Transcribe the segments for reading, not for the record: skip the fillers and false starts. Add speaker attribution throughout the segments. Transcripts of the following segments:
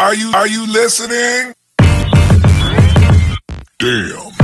Speaker 1: Are you listening? Damn.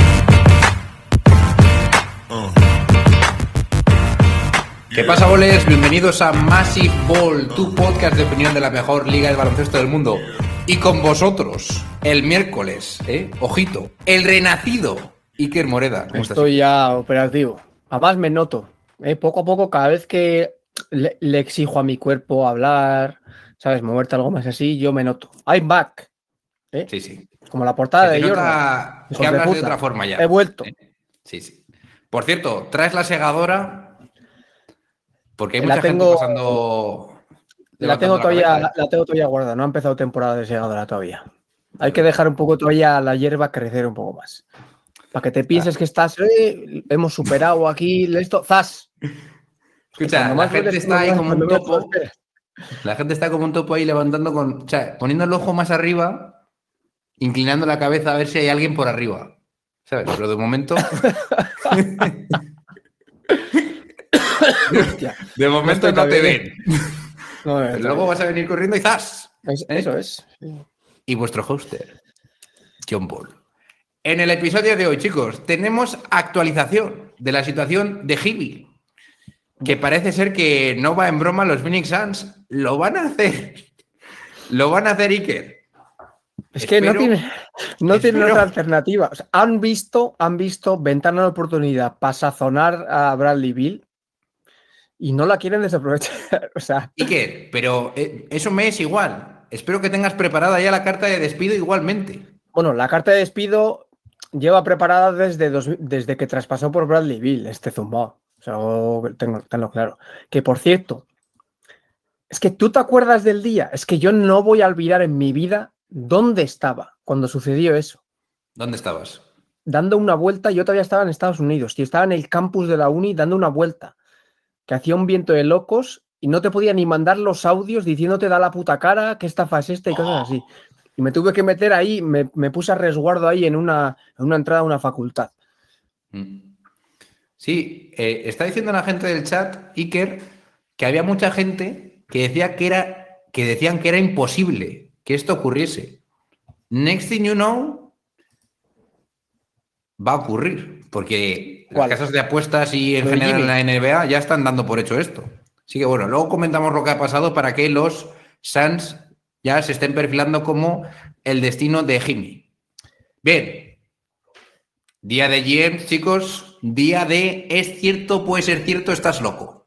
Speaker 2: ¿Qué pasa, boles? Bienvenidos a Massive Ball, tu podcast de opinión de la mejor liga de baloncesto del mundo. Y con vosotros, el miércoles, ojito, el renacido Iker Moreda. ¿Cómo estás?
Speaker 3: Estoy ya operativo. Además me noto, poco a poco, cada vez que le exijo a mi cuerpo hablar, ¿sabes? Moverte algo más así, yo me noto. I'm back.
Speaker 2: Sí.
Speaker 3: Como la portada
Speaker 2: Se te
Speaker 3: de
Speaker 2: nota
Speaker 3: Jordan.
Speaker 2: que hablas de otra forma ya.
Speaker 3: He vuelto.
Speaker 2: Sí. Por cierto, ¿traes la segadora? Porque hay mucha
Speaker 3: La
Speaker 2: gente
Speaker 3: tengo-
Speaker 2: pasando...
Speaker 3: La tengo
Speaker 2: levantando cabeza,
Speaker 3: todavía guardada. No ha empezado temporada de segadora todavía. Hay que dejar un poco todavía la hierba crecer un poco más. Para que te pienses que estás, hemos superado aquí esto. ¡Zas!
Speaker 2: Escucha, la gente está ahí como un topo. La gente está como un topo ahí levantando o sea, poniendo el ojo más arriba, inclinando la cabeza a ver si hay alguien por arriba. ¿Sabes? Pero de momento. De momento no te ven. Pero luego vas a venir corriendo y ¡zas!
Speaker 3: Eso es.
Speaker 2: Y vuestro hoster, John Ball. En el episodio de hoy, chicos, tenemos actualización de la situación de Hibbie. Que parece ser que no va en broma los Phoenix Suns. Lo van a hacer. Lo van a hacer, Iker.
Speaker 3: Es que no tiene otra alternativa. O sea, han visto ventana de oportunidad para sazonar a Bradley Beal y no la quieren desaprovechar. O sea,
Speaker 2: Iker, pero eso me es igual. Espero que tengas preparada ya la carta de despido igualmente.
Speaker 3: bueno, la carta de despido lleva preparada desde que traspasó por Bradley Beal este zumbao. O sea, tengo claro. Que por cierto, es que tú te acuerdas del día. Es que yo no voy a olvidar en mi vida dónde estaba cuando sucedió eso.
Speaker 2: ¿Dónde estabas?
Speaker 3: Dando una vuelta. Yo todavía estaba en Estados Unidos y estaba en el campus de la uni dando una vuelta. Que hacía un viento de locos y no te podía ni mandar los audios diciéndote da la puta cara, qué estafa es esta y cosas así. Y me tuve que meter ahí, me puse a resguardo ahí en una entrada a una facultad.
Speaker 2: Sí, está diciendo la gente del chat, Iker, que había mucha gente que decían que era imposible que esto ocurriese. Next thing you know, va a ocurrir, porque las casas de apuestas y en general en la NBA ya están dando por hecho esto. Así que bueno, luego comentamos lo que ha pasado para que los Suns ya se estén perfilando como el destino de Jimmy. Bien. Día de GM, chicos. Día de es cierto, puede ser cierto, estás loco.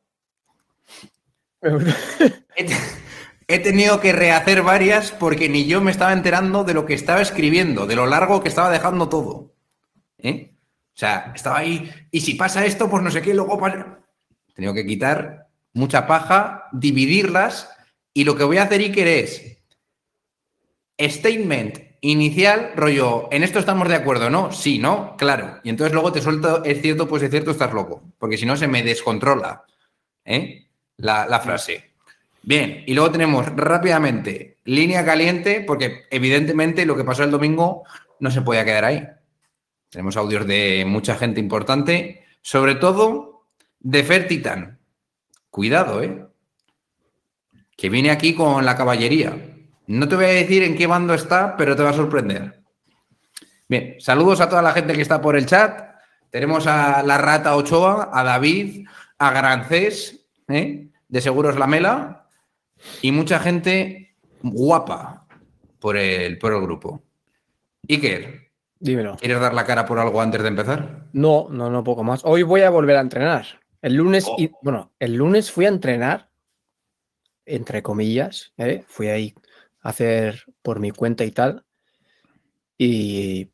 Speaker 2: He tenido que rehacer varias porque ni yo me estaba enterando de lo que estaba escribiendo, de lo largo que estaba dejando todo. O sea, estaba ahí, y si pasa esto, pues no sé qué, luego pasa... He tenido que quitar mucha paja, dividirlas, y lo que voy a hacer, Iker, es statement inicial, rollo, en esto estamos de acuerdo, ¿no? Sí, ¿no? Claro. Y entonces luego te suelto, es cierto, pues es cierto, estás loco. Porque si no se me descontrola la frase. Bien, y luego tenemos rápidamente línea caliente, porque evidentemente lo que pasó el domingo no se podía quedar ahí. Tenemos audios de mucha gente importante, sobre todo de Fer Titan. Cuidado, que viene aquí con la caballería. No te voy a decir en qué bando está, pero te va a sorprender. Bien, saludos a toda la gente que está por el chat. Tenemos a la Rata Ochoa, a David, a Grancés, de Seguros Lamela, y mucha gente guapa por el grupo. Iker,
Speaker 3: dímelo.
Speaker 2: ¿Quieres dar la cara por algo antes de empezar?
Speaker 3: No, poco más. Hoy voy a volver a entrenar. El lunes, el lunes fui a entrenar, entre comillas, fui ahí a hacer por mi cuenta y tal. Y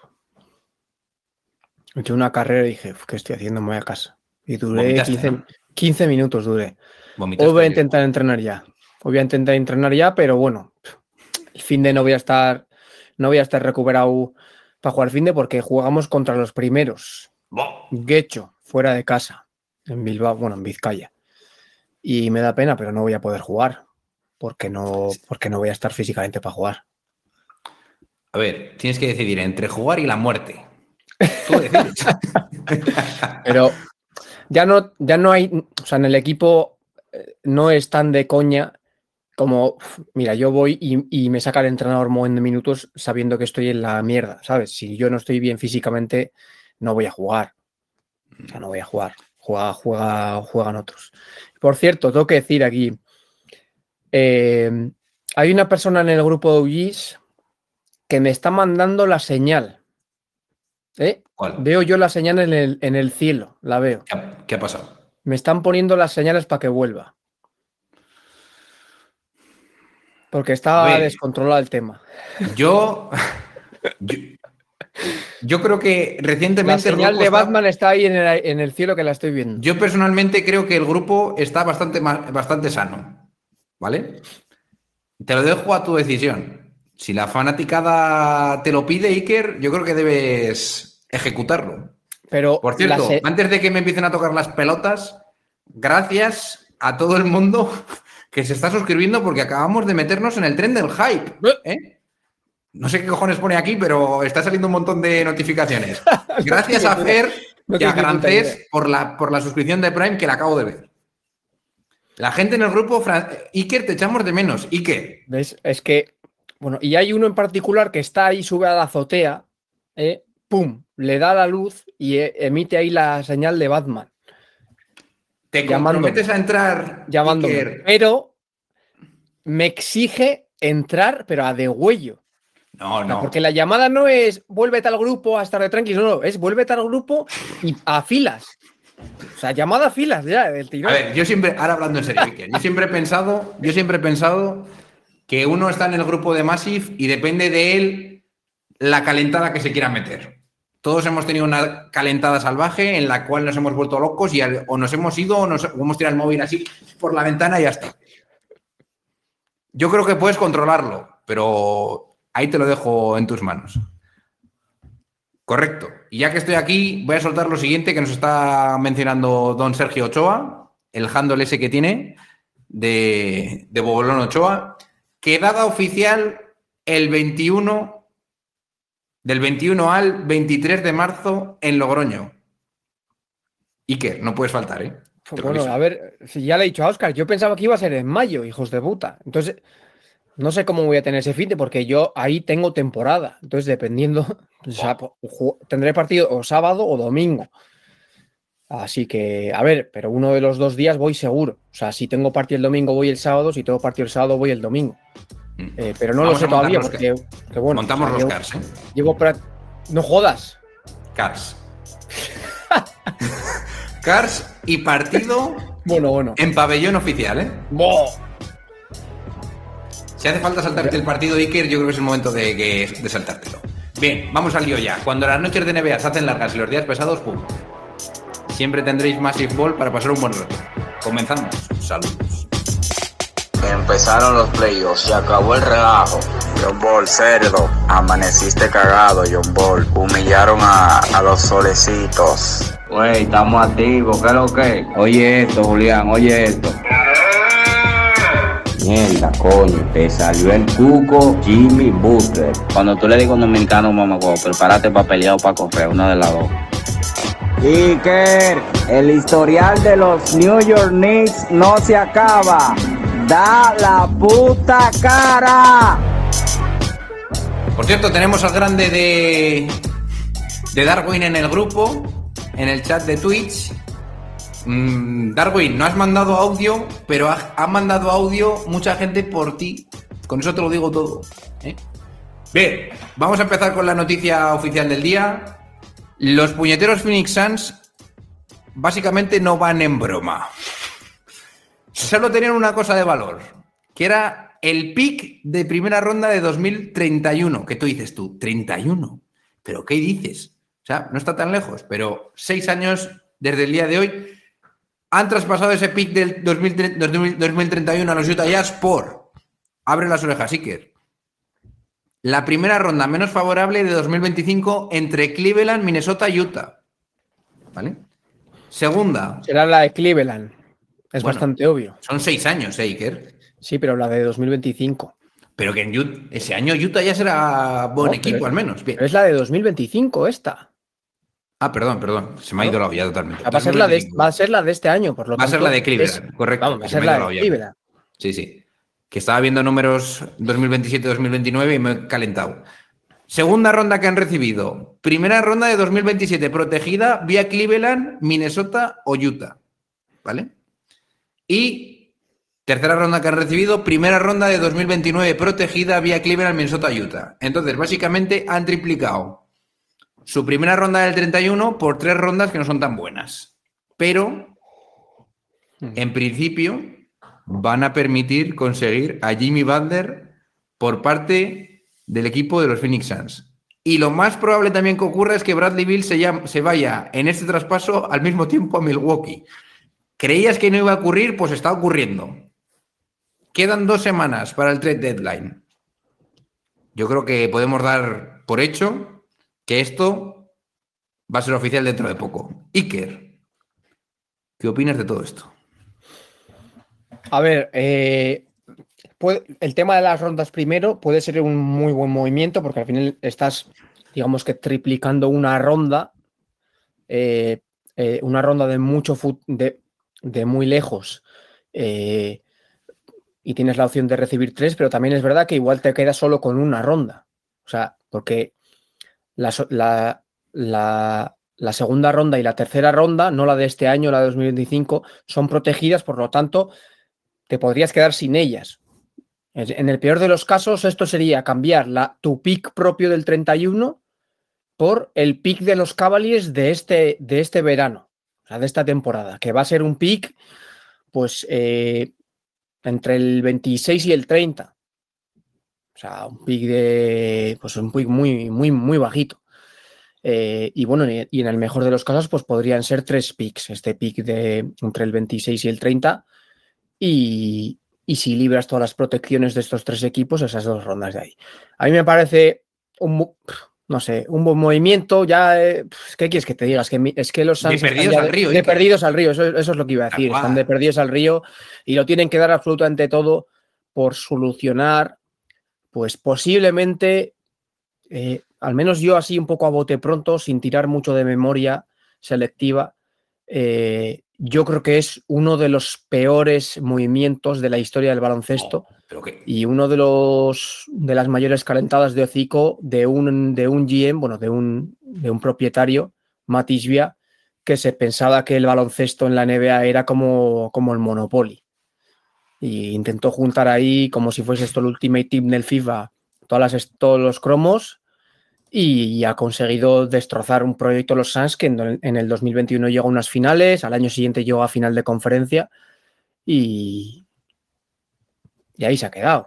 Speaker 3: he hecho una carrera y dije, ¿qué estoy haciendo? Me voy a casa. Y duré 15 minutos duré. Hoy voy a intentar entrenar ya. Pero bueno, el finde no voy a estar recuperado para jugar finde porque jugamos contra los primeros. Guecho, fuera de casa, en Bilbao, en Vizcaya. Y me da pena, pero no voy a poder jugar porque no voy a estar físicamente para jugar.
Speaker 2: A ver, tienes que decidir entre jugar y la muerte. Tú decides.
Speaker 3: Pero ya no hay, o sea, en el equipo no es tan de coña como, mira, yo voy y me saca el entrenador montón de minutos sabiendo que estoy en la mierda, ¿sabes? Si yo no estoy bien físicamente, no voy a jugar. O sea, no voy a jugar. Juegan otros. Por cierto, tengo que decir aquí, hay una persona en el grupo de UGs que me está mandando la señal.
Speaker 2: ¿Cuál?
Speaker 3: Veo yo la señal en el cielo, la veo.
Speaker 2: ¿Qué ha pasado?
Speaker 3: Me están poniendo las señales para que vuelva. Porque está descontrolado el tema.
Speaker 2: Yo creo que recientemente...
Speaker 3: La señal de Batman está ahí en el cielo que la estoy viendo.
Speaker 2: Yo personalmente creo que el grupo está bastante sano, ¿vale? Te lo dejo a tu decisión. Si la fanaticada te lo pide, Iker, yo creo que debes ejecutarlo.
Speaker 3: Pero
Speaker 2: por cierto, antes de que me empiecen a tocar las pelotas, gracias a todo el mundo que se está suscribiendo porque acabamos de meternos en el tren del hype. No sé qué cojones pone aquí, pero está saliendo un montón de notificaciones. Gracias a Fer y a Grantés por la suscripción de Prime que la acabo de ver. La gente en el grupo, Iker, te echamos de menos. Iker.
Speaker 3: ¿Ves? Es que, bueno, y hay uno en particular que está ahí, sube a la azotea, pum, le da la luz y emite ahí la señal de Batman.
Speaker 2: Te comprometes a entrar,
Speaker 3: llamándome,
Speaker 2: Iker.
Speaker 3: Pero me exige entrar, pero a degüello.
Speaker 2: No.
Speaker 3: Porque la llamada no es vuélvete al grupo a estar de tranquilo, no, es vuélvete al grupo y a filas. O sea, llamada a filas ya, del tirón.
Speaker 2: A ver, yo siempre, ahora hablando en serio, Iker, yo siempre he pensado que uno está en el grupo de Massive y depende de él la calentada que se quiera meter. Todos hemos tenido una calentada salvaje en la cual nos hemos vuelto locos y o nos hemos ido o hemos tirado el móvil así por la ventana y ya está. Yo creo que puedes controlarlo, pero ahí te lo dejo en tus manos. Correcto. Y ya que estoy aquí, voy a soltar lo siguiente que nos está mencionando don Sergio Ochoa, el handle ese que tiene de Bobolón Ochoa. Quedada oficial el 21... Del 21 al 23 de marzo en Logroño. Iker, no puedes faltar, ¿eh?
Speaker 3: Bueno, a ver, si ya le he dicho a Óscar, yo pensaba que iba a ser en mayo, hijos de puta. Entonces, no sé cómo voy a tener ese fin porque yo ahí tengo temporada. Entonces, dependiendo, o sea, tendré partido o sábado o domingo. Así que, a ver, pero uno de los 2 días voy seguro. O sea, si tengo partido el domingo, voy el sábado. Si tengo partido el sábado, voy el domingo. Pero no lo sé todavía porque bueno,
Speaker 2: montamos los cars,
Speaker 3: no jodas.
Speaker 2: Cars. Cars y partido
Speaker 3: bueno.
Speaker 2: En pabellón oficial, ¿eh?
Speaker 3: ¡Bo!
Speaker 2: Si hace falta saltarte el partido, Iker, yo creo que es el momento de saltártelo. Bien, vamos al lío ya. Cuando las noches de NBA se hacen largas y los días pesados, ¡pum! Siempre tendréis Massive Ball para pasar un buen rato. Comenzamos. Saludos.
Speaker 4: Empezaron los playoffs, se acabó el relajo. John Ball, cerdo, amaneciste cagado, John Ball. Humillaron a los solecitos.
Speaker 5: Güey, estamos activos, ¿qué es lo que? Oye esto, Julián, oye esto. Mierda, coño, te salió el cuco Jimmy Butler. Cuando tú le digas a un dominicano, mamá, prepárate para pelear o para correr, una de las dos. Iker, el historial de los New York Knicks no se acaba. ¡Da la puta cara!
Speaker 2: Por cierto, tenemos al grande de Darwin en el grupo, en el chat de Twitch. Darwin, no has mandado audio, pero ha mandado audio mucha gente por ti. Con eso te lo digo todo, ¿eh? Bien, vamos a empezar con la noticia oficial del día. Los puñeteros Phoenix Suns básicamente no van en broma. Solo tenían una cosa de valor, que era el pick de primera ronda de 2031. ¿Qué tú dices tú? ¿31? ¿Pero qué dices? O sea, no está tan lejos, pero 6 años desde el día de hoy han traspasado ese pick del 2031 a los Utah Jazz por... Abre las orejas, Iker. La primera ronda menos favorable de 2025 entre Cleveland, Minnesota y Utah. ¿Vale? Segunda.
Speaker 3: Será la de Cleveland. Es bastante obvio.
Speaker 2: Son 6 años, Iker.
Speaker 3: Sí, pero la de 2025.
Speaker 2: Pero que en ese año Utah ya será buen equipo, al menos. Bien.
Speaker 3: Pero es la de 2025 esta.
Speaker 2: Ah, perdón. Se me ha ido la olla totalmente.
Speaker 3: Va a ser la de este año, por lo tanto.
Speaker 2: Va a ser la de Cleveland, correcto.
Speaker 3: Vamos, va a ser la de Cleveland.
Speaker 2: Sí. que estaba viendo números 2027-2029 y me he calentado. Segunda ronda que han recibido. Primera ronda de 2027 protegida vía Cleveland, Minnesota o Utah. ¿Vale? Y tercera ronda que han recibido. Primera ronda de 2029 protegida vía Cleveland, Minnesota, Utah. Entonces, básicamente han triplicado su primera ronda del 31 por 3 rondas que no son tan buenas. Pero, en principio, van a permitir conseguir a Jimmy Butler por parte del equipo de los Phoenix Suns. Y lo más probable también que ocurra es que Bradley Beal se vaya en este traspaso al mismo tiempo a Milwaukee. ¿Creías que no iba a ocurrir? Pues está ocurriendo. Quedan 2 semanas para el trade deadline. Yo creo que podemos dar por hecho que esto va a ser oficial dentro de poco. Iker, ¿qué opinas de todo esto?
Speaker 3: A ver, el tema de las rondas primero puede ser un muy buen movimiento porque al final estás, digamos que triplicando una ronda de mucho de muy lejos y tienes la opción de recibir 3, pero también es verdad que igual te quedas solo con una ronda. O sea, porque la segunda ronda y la tercera ronda, no la de este año, la de 2025, son protegidas, por lo tanto, te podrías quedar sin ellas. En el peor de los casos, esto sería cambiar tu pick propio del 31 por el pick de los Cavaliers de este verano, o sea, de esta temporada, que va a ser un pick, pues, entre el 26 y el 30. O sea, un pick muy, muy, muy bajito. Y bueno, y en el mejor de los casos, pues podrían ser 3 picks, este pick entre el 26 y el 30. Y si libras todas las protecciones de estos 3 equipos, esas 2 rondas de ahí. A mí me parece un buen movimiento. Ya, ¿qué quieres que te digas? Es que los Suns
Speaker 2: de perdidos al río.
Speaker 3: De perdidos al río, eso es lo que iba a decir. Están de perdidos al río y lo tienen que dar absolutamente todo por solucionar, pues posiblemente, al menos yo así un poco a bote pronto, sin tirar mucho de memoria selectiva, yo creo que es uno de los peores movimientos de la historia del baloncesto y uno de las mayores calentadas de hocico de un GM, bueno, de un propietario, Matt Ishbia, que se pensaba que el baloncesto en la NBA era como el Monopoly. Y intentó juntar ahí, como si fuese esto el Ultimate Team del FIFA, todos los cromos, y ha conseguido destrozar un proyecto los Suns que en el 2021 llegó a unas finales, al año siguiente llegó a final de conferencia y ahí se ha quedado.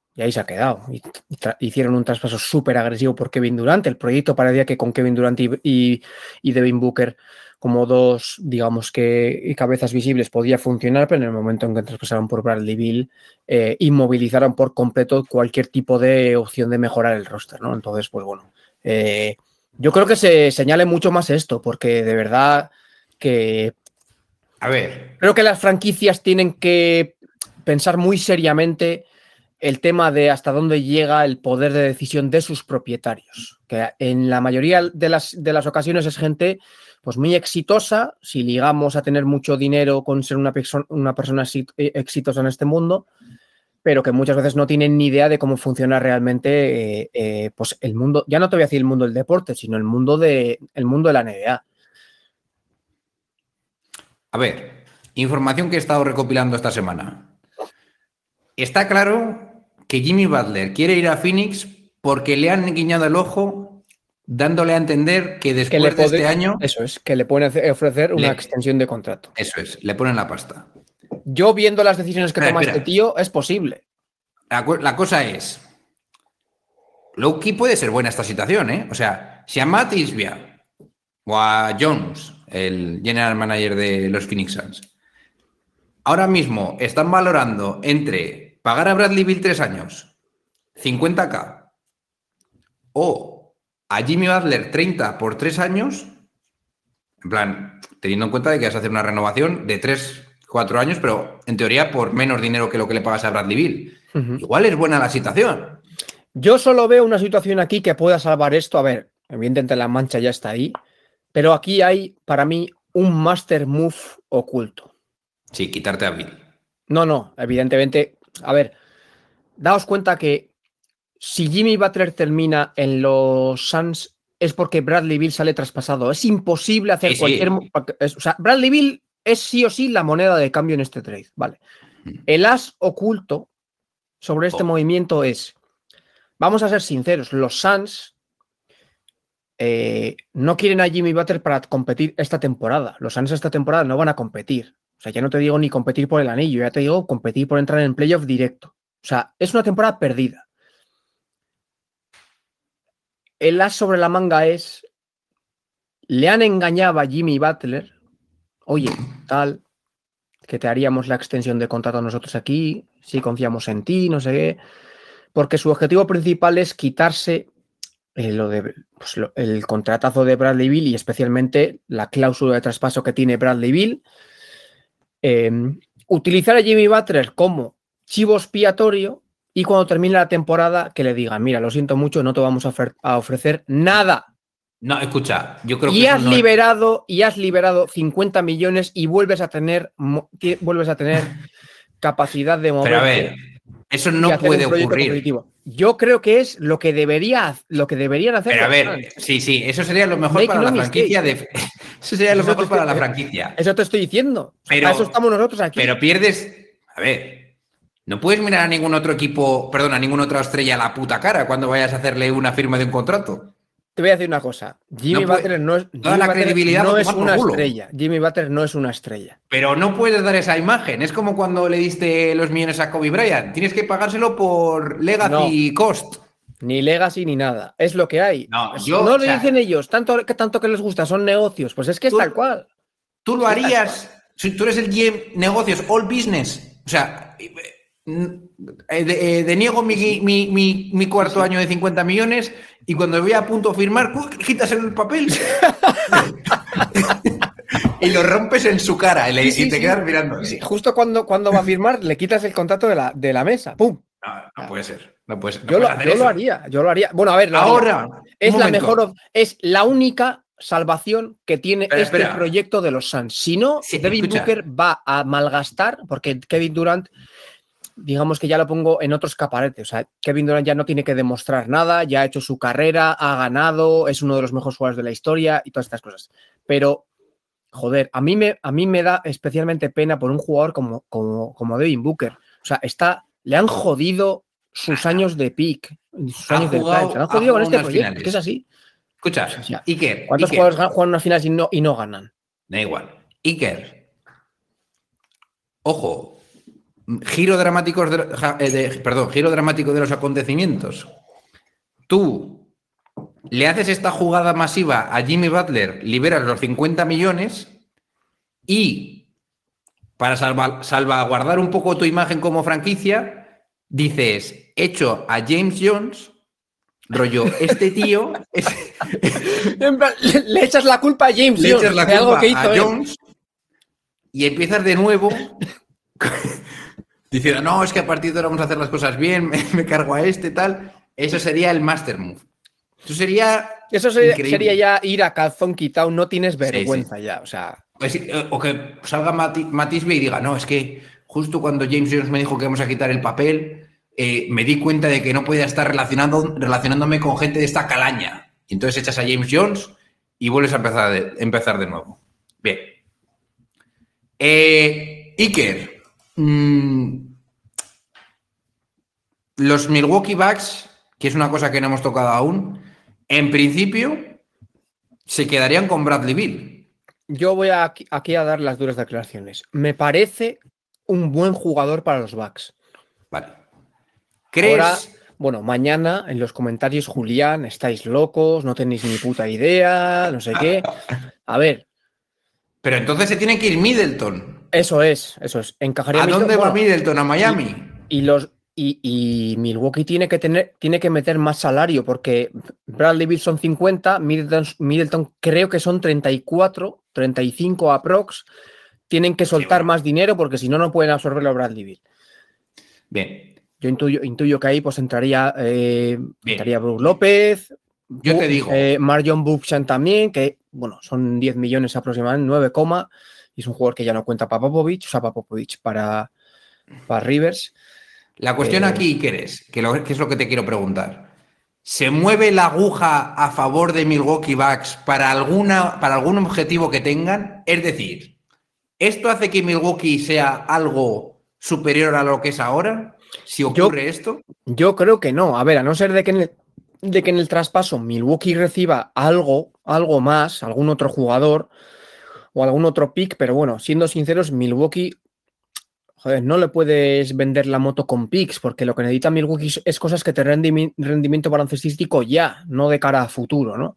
Speaker 3: Hicieron un traspaso súper agresivo por Kevin Durant. El proyecto parecía que con Kevin Durant y Devin Booker como 2, digamos que cabezas visibles podía funcionar, pero en el momento en que traspasaron por Bradley Beal, inmovilizaron por completo cualquier tipo de opción de mejorar el roster, ¿no? Entonces, pues bueno, yo creo que se señale mucho más esto, porque de verdad que...
Speaker 2: A ver.
Speaker 3: Creo que las franquicias tienen que pensar muy seriamente el tema de hasta dónde llega el poder de decisión de sus propietarios, que en la mayoría de las ocasiones es gente pues muy exitosa, si ligamos a tener mucho dinero con ser una persona exitosa en este mundo, pero que muchas veces no tienen ni idea de cómo funciona realmente pues el mundo, ya no te voy a decir el mundo del deporte, sino el mundo de la NBA.
Speaker 2: A ver, información que he estado recopilando esta semana. Está claro que Jimmy Butler quiere ir a Phoenix porque le han guiñado el ojo dándole a entender que después de este año...
Speaker 3: Eso es, que le pueden ofrecer una extensión de contrato.
Speaker 2: Eso es, le ponen la pasta.
Speaker 3: Yo viendo las decisiones que toma este tío, es posible.
Speaker 2: La cosa es... Low-key puede ser buena esta situación, ¿eh? O sea, si a Matt Ishbia o a Jones, el general manager de los Phoenix Suns, ahora mismo están valorando entre pagar a Bradley Beal 3 años, 50K, o a Jimmy Butler 30 por 3 años, en plan, teniendo en cuenta de que vas a hacer una renovación de 3-4 años, pero en teoría por menos dinero que lo que le pagas a Bradley Beal. Igual es buena la situación.
Speaker 3: Yo solo veo una situación aquí que pueda salvar esto. A ver, evidentemente la mancha ya está ahí, pero aquí hay, para mí, un master move oculto.
Speaker 2: Sí, quitarte a Beal.
Speaker 3: No, evidentemente, a ver, daos cuenta que si Jimmy Butler termina en los Suns es porque Bradley Beal sale traspasado. Es imposible hacer cualquier... O sea, Bradley Beal es sí o sí la moneda de cambio en este trade. Vale. El as oculto sobre este movimiento es, vamos a ser sinceros, los Suns no quieren a Jimmy Butler para competir esta temporada. Los Suns esta temporada no van a competir. O sea, ya no te digo ni competir por el anillo, ya te digo competir por entrar en playoff directo. O sea, es una temporada perdida. El as sobre la manga es, le han engañado a Jimmy Butler, oye, tal, que te haríamos la extensión de contrato nosotros aquí, si confiamos en ti, no sé qué, porque su objetivo principal es quitarse el contratazo de Bradley Beal y especialmente la cláusula de traspaso que tiene Bradley Beal, utilizar a Jimmy Butler como chivo expiatorio y cuando termine la temporada que le digan, mira, lo siento mucho, no te vamos a ofrecer nada.
Speaker 2: No, escucha, yo creo
Speaker 3: que has liberado
Speaker 2: 50
Speaker 3: millones y vuelves a tener capacidad de mover.
Speaker 2: Pero a ver, eso no puede ocurrir.
Speaker 3: Yo creo que es lo que deberían hacer.
Speaker 2: Pero a ver, sí, eso sería lo mejor para la franquicia. Eso sería lo mejor para la franquicia.
Speaker 3: Eso te estoy diciendo. Pero, a eso estamos nosotros aquí.
Speaker 2: Pero pierdes. A ver, no puedes mirar a ningún otro equipo, perdón, a ninguna otra estrella a la puta cara cuando vayas a hacerle una firma de un contrato.
Speaker 3: Te voy a decir una cosa. Jimmy Butler no es una estrella. Jimmy Butler no es una estrella.
Speaker 2: Pero no puedes dar esa imagen. Es como cuando le diste los millones a Kobe Bryant. Tienes que pagárselo por legacy cost.
Speaker 3: Ni legacy ni nada. Es lo que hay.
Speaker 2: No
Speaker 3: lo dicen ellos. Tanto que les gusta. Son negocios. Pues es que es tal cual.
Speaker 2: Tú lo harías. Si tú eres el GM negocios, all business. O sea, deniego mi cuarto año de 50 millones y cuando voy a punto de firmar, quitas el papel y lo rompes en su cara y te quedas mirando.
Speaker 3: Sí. Justo cuando va a firmar, le quitas el contrato de la mesa. ¡Pum!
Speaker 2: No puede ser. No puede ser.
Speaker 3: Yo lo haría. Bueno, a ver,
Speaker 2: ahora
Speaker 3: es la mejor, es la única salvación que tiene proyecto de los Suns. Si no, Devin Booker va a malgastar, porque Kevin Durant, digamos que ya lo pongo en otro escaparate. O sea, Kevin Durant ya no tiene que demostrar nada, ya ha hecho su carrera, ha ganado, es uno de los mejores jugadores de la historia y todas estas cosas. Pero, joder, a mí me da especialmente pena por un jugador como Devin Booker. O sea, le han jodido sus años de peak, sus años de prime. Se han jodido con este proyecto, que es así.
Speaker 2: Escucha, Iker.
Speaker 3: ¿Cuántos jugadores juegan unas finales y no ganan?
Speaker 2: Da igual. Iker. Ojo. Giro dramático de los acontecimientos. Tú le haces esta jugada masiva a Jimmy Butler, liberas los 50 millones y para salvaguardar un poco tu imagen como franquicia, dices, hecho a James Jones, rollo, este tío...
Speaker 3: le echas la culpa a James Jones.
Speaker 2: Le echas la culpa a Jones y empiezas de nuevo... Diciendo, no, es que a partir de ahora vamos a hacer las cosas bien, me cargo a tal. Eso sería el master move. Eso sería
Speaker 3: ya ir a calzón quitado, no tienes vergüenza ya. O sea.
Speaker 2: Pues, o que salga Matisbe y diga, no, es que justo cuando James Jones me dijo que vamos a quitar el papel, me di cuenta de que no podía estar relacionándome con gente de esta calaña. Y entonces echas a James Jones y vuelves a empezar de nuevo. Bien. Iker. Los Milwaukee Bucks, que es una cosa que no hemos tocado aún, en principio se quedarían con Bradley Beal.
Speaker 3: Yo voy aquí a dar las duras declaraciones. Me parece un buen jugador para los Bucks.
Speaker 2: Vale. ¿Crees?
Speaker 3: Ahora, bueno, mañana en los comentarios, Julián, estáis locos, no tenéis ni puta idea, no sé qué. A ver.
Speaker 2: Pero entonces se tiene que ir Middleton.
Speaker 3: Eso es. Encajaría.
Speaker 2: ¿A dónde va Middleton? ¿A Miami?
Speaker 3: Y Milwaukee tiene que meter más salario porque Bradley Beal son 50, Middleton creo que son 34, 35 aprox. Tienen que soltar más dinero porque si no, no pueden absorberlo a Bradley Beal.
Speaker 2: Bien.
Speaker 3: Yo intuyo que ahí pues entraría Brook López.
Speaker 2: Yo te digo.
Speaker 3: Marjon Buchanan también, que bueno, son 10 millones aproximadamente, 9, y es un jugador que ya no cuenta para Popovich, para Rivers.
Speaker 2: La cuestión aquí, ¿qué es? ¿Qué es lo que te quiero preguntar? ¿Se mueve la aguja a favor de Milwaukee Bucks para algún objetivo que tengan? Es decir, ¿esto hace que Milwaukee sea algo superior a lo que es ahora? Si ocurre esto.
Speaker 3: Yo creo que no. A ver, a no ser de que en el traspaso Milwaukee reciba algo más, algún otro jugador o algún otro pick, pero bueno, siendo sinceros, Milwaukee, joder, no le puedes vender la moto con picks, porque lo que necesita Milwaukee es cosas que te rendimiento baloncestístico ya, no de cara a futuro, ¿no?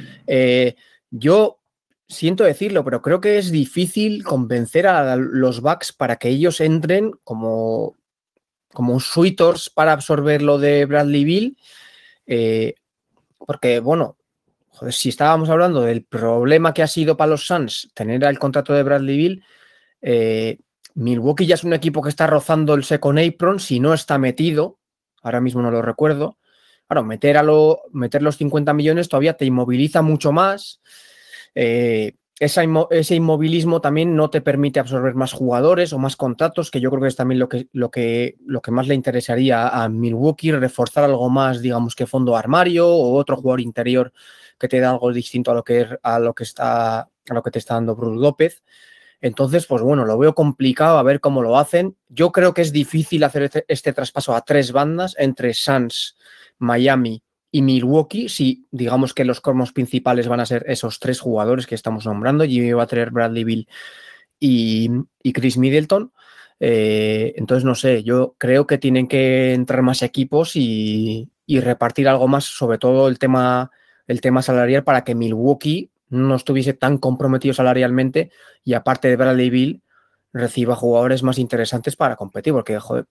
Speaker 3: Yo siento decirlo, pero creo que es difícil convencer a los Bucks para que ellos entren como suitors para absorber lo de Bradley Beal, porque, bueno, joder, si estábamos hablando del problema que ha sido para los Suns tener el contrato de Bradley Beal, Milwaukee ya es un equipo que está rozando el second apron si no está metido, ahora mismo no lo recuerdo. Claro, meter los 50 millones todavía te inmoviliza mucho más. Ese inmovilismo también no te permite absorber más jugadores o más contratos, que yo creo que es también lo que más le interesaría a Milwaukee, reforzar algo más, digamos, que fondo armario o otro jugador interior que te da algo distinto a lo que te está dando Brook López. Entonces, pues bueno, lo veo complicado a ver cómo lo hacen. Yo creo que es difícil hacer este traspaso a 3 bandas entre Suns, Miami y Milwaukee, si digamos que los cromos principales van a ser esos 3 jugadores que estamos nombrando, Jimmy Butler, Bradley Beal y Chris Middleton. Entonces, no sé, yo creo que tienen que entrar más equipos y repartir algo más, sobre todo el tema salarial, para que Milwaukee no estuviese tan comprometido salarialmente y aparte de Bradley Beal reciba jugadores más interesantes para competir, porque joder,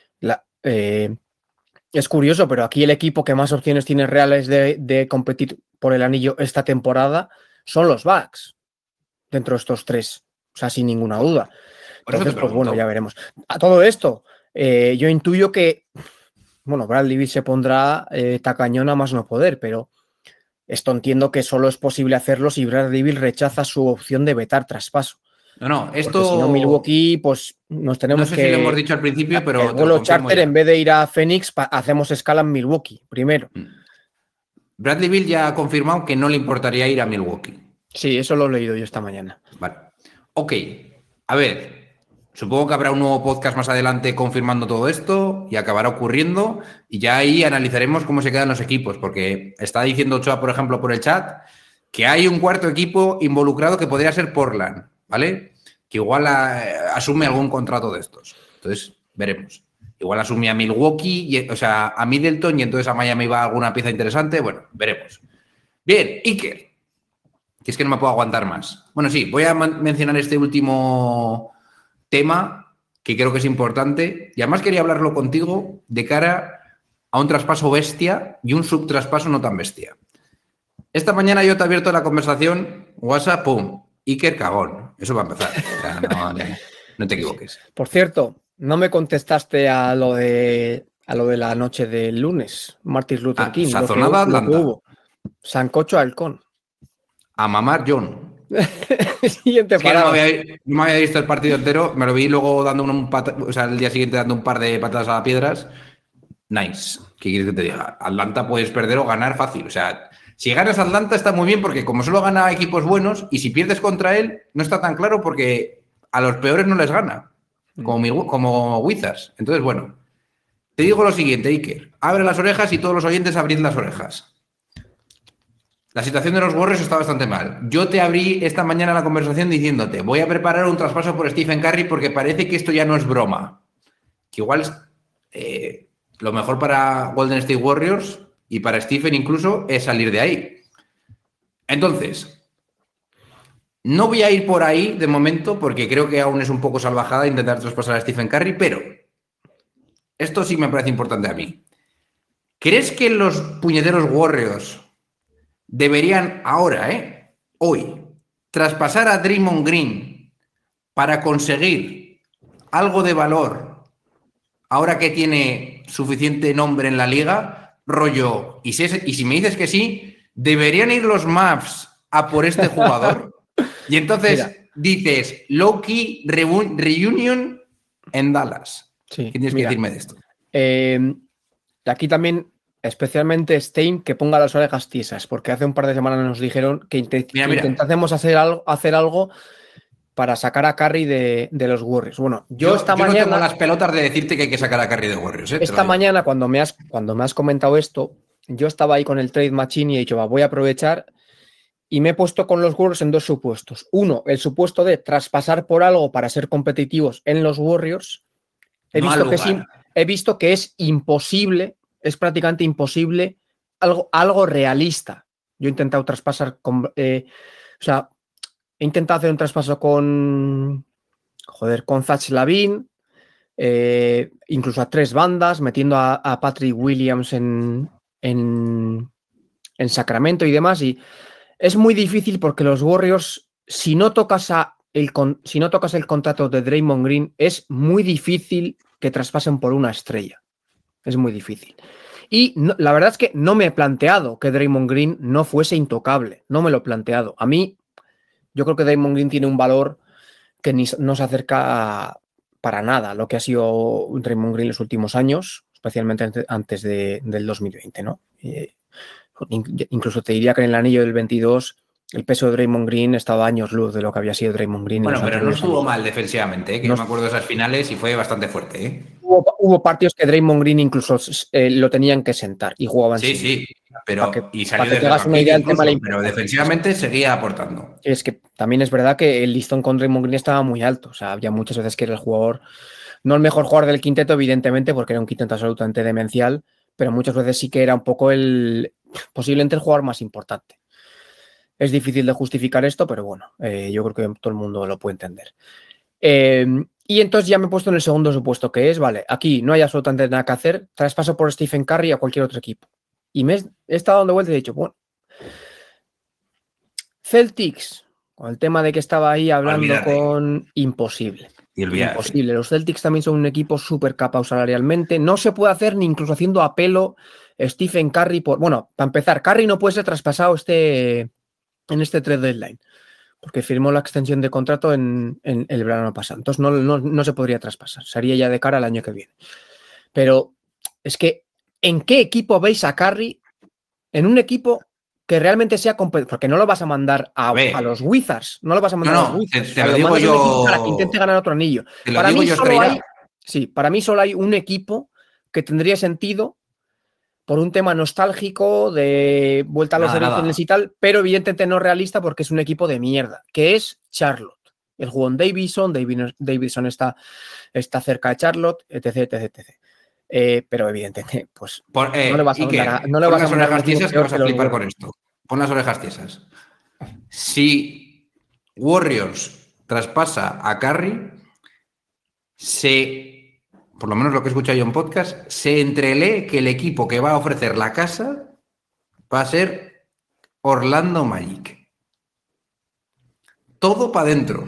Speaker 3: es curioso, pero aquí el equipo que más opciones tiene reales de competir por el anillo esta temporada son los Bucks, dentro de estos 3, o sea, sin ninguna duda. Entonces, pues bueno, ya veremos. A todo esto, yo intuyo que, bueno, Bradley Beal se pondrá tacañón a más no poder, pero esto entiendo que solo es posible hacerlo si Bradley Beal rechaza su opción de vetar traspaso.
Speaker 2: No, esto...
Speaker 3: Porque si no, Milwaukee, pues nos tenemos
Speaker 2: que... No sé si lo hemos dicho al principio, pero...
Speaker 3: El vuelo charter, en vez de ir a Phoenix, hacemos escala en Milwaukee, primero.
Speaker 2: Bradley Beal ya ha confirmado que no le importaría ir a Milwaukee.
Speaker 3: Sí, eso lo he leído yo esta mañana.
Speaker 2: Vale. Ok, a ver... Supongo que habrá un nuevo podcast más adelante confirmando todo esto y acabará ocurriendo y ya ahí analizaremos cómo se quedan los equipos, porque está diciendo Ochoa, por ejemplo, por el chat, que hay un cuarto equipo involucrado que podría ser Portland, ¿vale? Que igual asume algún contrato de estos. Entonces, veremos. Igual asume a Milwaukee, o sea, a Middleton y entonces a Miami va alguna pieza interesante. Bueno, veremos. Bien, Iker, que es que no me puedo aguantar más. Bueno, sí, voy a mencionar este último... tema que creo que es importante y además quería hablarlo contigo de cara a un traspaso bestia y un subtraspaso no tan bestia. Esta mañana yo te he abierto la conversación, WhatsApp, pum, Iker cagón. Eso va a empezar. O sea, no te equivoques.
Speaker 3: Por cierto, no me contestaste a lo de la noche del lunes, Martin Luther King.
Speaker 2: Sazonada Atlanta.
Speaker 3: Sancocho Halcón.
Speaker 2: A mamar John.
Speaker 3: Siguiente parada.
Speaker 2: No me había visto el partido entero, me lo vi luego dando el día siguiente dando un par de patadas a las piedras. Nice. ¿Qué quieres que te diga? Atlanta puedes perder o ganar fácil. O sea, si ganas Atlanta está muy bien porque como solo gana equipos buenos y si pierdes contra él no está tan claro porque a los peores no les gana, como Wizards. Entonces, bueno, te digo lo siguiente, Iker. Abre las orejas y todos los oyentes abrid las orejas. La situación de los Warriors está bastante mal. Yo te abrí esta mañana la conversación diciéndote, voy a preparar un traspaso por Stephen Curry porque parece que esto ya no es broma. Que igual lo mejor para Golden State Warriors y para Stephen incluso es salir de ahí. Entonces, no voy a ir por ahí de momento porque creo que aún es un poco salvajada intentar traspasar a Stephen Curry, pero esto sí me parece importante a mí. ¿Crees que los puñeteros Warriors deberían ahora, hoy, traspasar a Draymond Green para conseguir algo de valor ahora que tiene suficiente nombre en la liga? Rollo, y si me dices que sí, ¿deberían ir los Mavs a por este jugador? Y entonces dices, low-key reunion en Dallas.
Speaker 3: Sí,
Speaker 2: ¿Qué tienes que decirme de esto?
Speaker 3: Aquí también, especialmente Stein, que ponga las orejas tiesas, porque hace un par de semanas nos dijeron que intentásemos hacer algo para sacar a Curry de los Warriors. Bueno, yo esta mañana...
Speaker 2: no tengo las pelotas de decirte que hay que sacar a Curry de Warriors.
Speaker 3: Esta mañana, cuando me has comentado esto, yo estaba ahí con el Trade Machine y he dicho, voy a aprovechar y me he puesto con los Warriors en dos supuestos. Uno, el supuesto de traspasar por algo para ser competitivos en los Warriors. He visto que es imposible, es prácticamente imposible, algo realista. Yo he intentado traspasar he intentado hacer un traspaso con Zach LaVine, incluso a 3 bandas, metiendo a Patrick Williams en Sacramento y demás. Y es muy difícil porque los Warriors, si no tocas el contrato de Draymond Green, es muy difícil que traspasen por una estrella. Es muy difícil. Y la verdad es que no me he planteado que Draymond Green no fuese intocable. No me lo he planteado. A mí, yo creo que Draymond Green tiene un valor que no se acerca para nada a lo que ha sido Draymond Green los últimos años, especialmente antes del 2020, ¿no? Incluso te diría que en el anillo del 22 el peso de Draymond Green estaba a años luz de lo que había sido Draymond Green.
Speaker 2: Bueno, pero no estuvo mal defensivamente, que no, yo me acuerdo de esas finales y fue bastante fuerte.
Speaker 3: Hubo partidos que Draymond Green incluso lo tenían que sentar y jugaban.
Speaker 2: Sí, pero y salió de la pero defensivamente seguía aportando.
Speaker 3: Es que también es verdad que el listón con Draymond Green estaba muy alto. O sea, había muchas veces que era el jugador, no el mejor jugador del quinteto, evidentemente, porque era un quinteto absolutamente demencial, pero muchas veces sí que era un poco posiblemente el jugador más importante. Es difícil de justificar esto, pero bueno, yo creo que todo el mundo lo puede entender. Y entonces ya me he puesto en el segundo supuesto, que es, vale, aquí no hay absolutamente nada que hacer, traspaso por Stephen Curry a cualquier otro equipo. Y me he estado dando vueltas y he dicho, bueno, Celtics, con el tema de que estaba ahí hablando con... Imposible. Imposible. Los Celtics también son un equipo súper capaz salarialmente. No se puede hacer ni incluso haciendo a pelo Stephen Curry por... Bueno, para empezar, Curry no puede ser traspasado en este trade deadline, porque firmó la extensión de contrato en el verano pasado. Entonces no se podría traspasar. Sería ya de cara al año que viene. Pero es que, ¿en qué equipo veis a Curry? En un equipo que realmente sea competitivo, porque no lo vas a mandar a los Wizards. No lo vas a mandar a los Wizards.
Speaker 2: Te lo digo yo...
Speaker 3: Para que intente ganar otro anillo. Para mí solo hay un equipo que tendría sentido por un tema nostálgico de vuelta a los orígenes y tal, pero evidentemente no realista porque es un equipo de mierda, que es Charlotte. El jugó en Davidson está cerca de Charlotte, etc. Pero evidentemente, pues
Speaker 2: no le vas a mandar no le vas a poner las orejas tiesas, que vas a flipar con esto. Pon las orejas tiesas. Si Warriors traspasa a Curry, por lo menos lo que he escuchado yo en podcast, se entrelee que el equipo que va a ofrecer la casa va a ser Orlando Magic. Todo para adentro.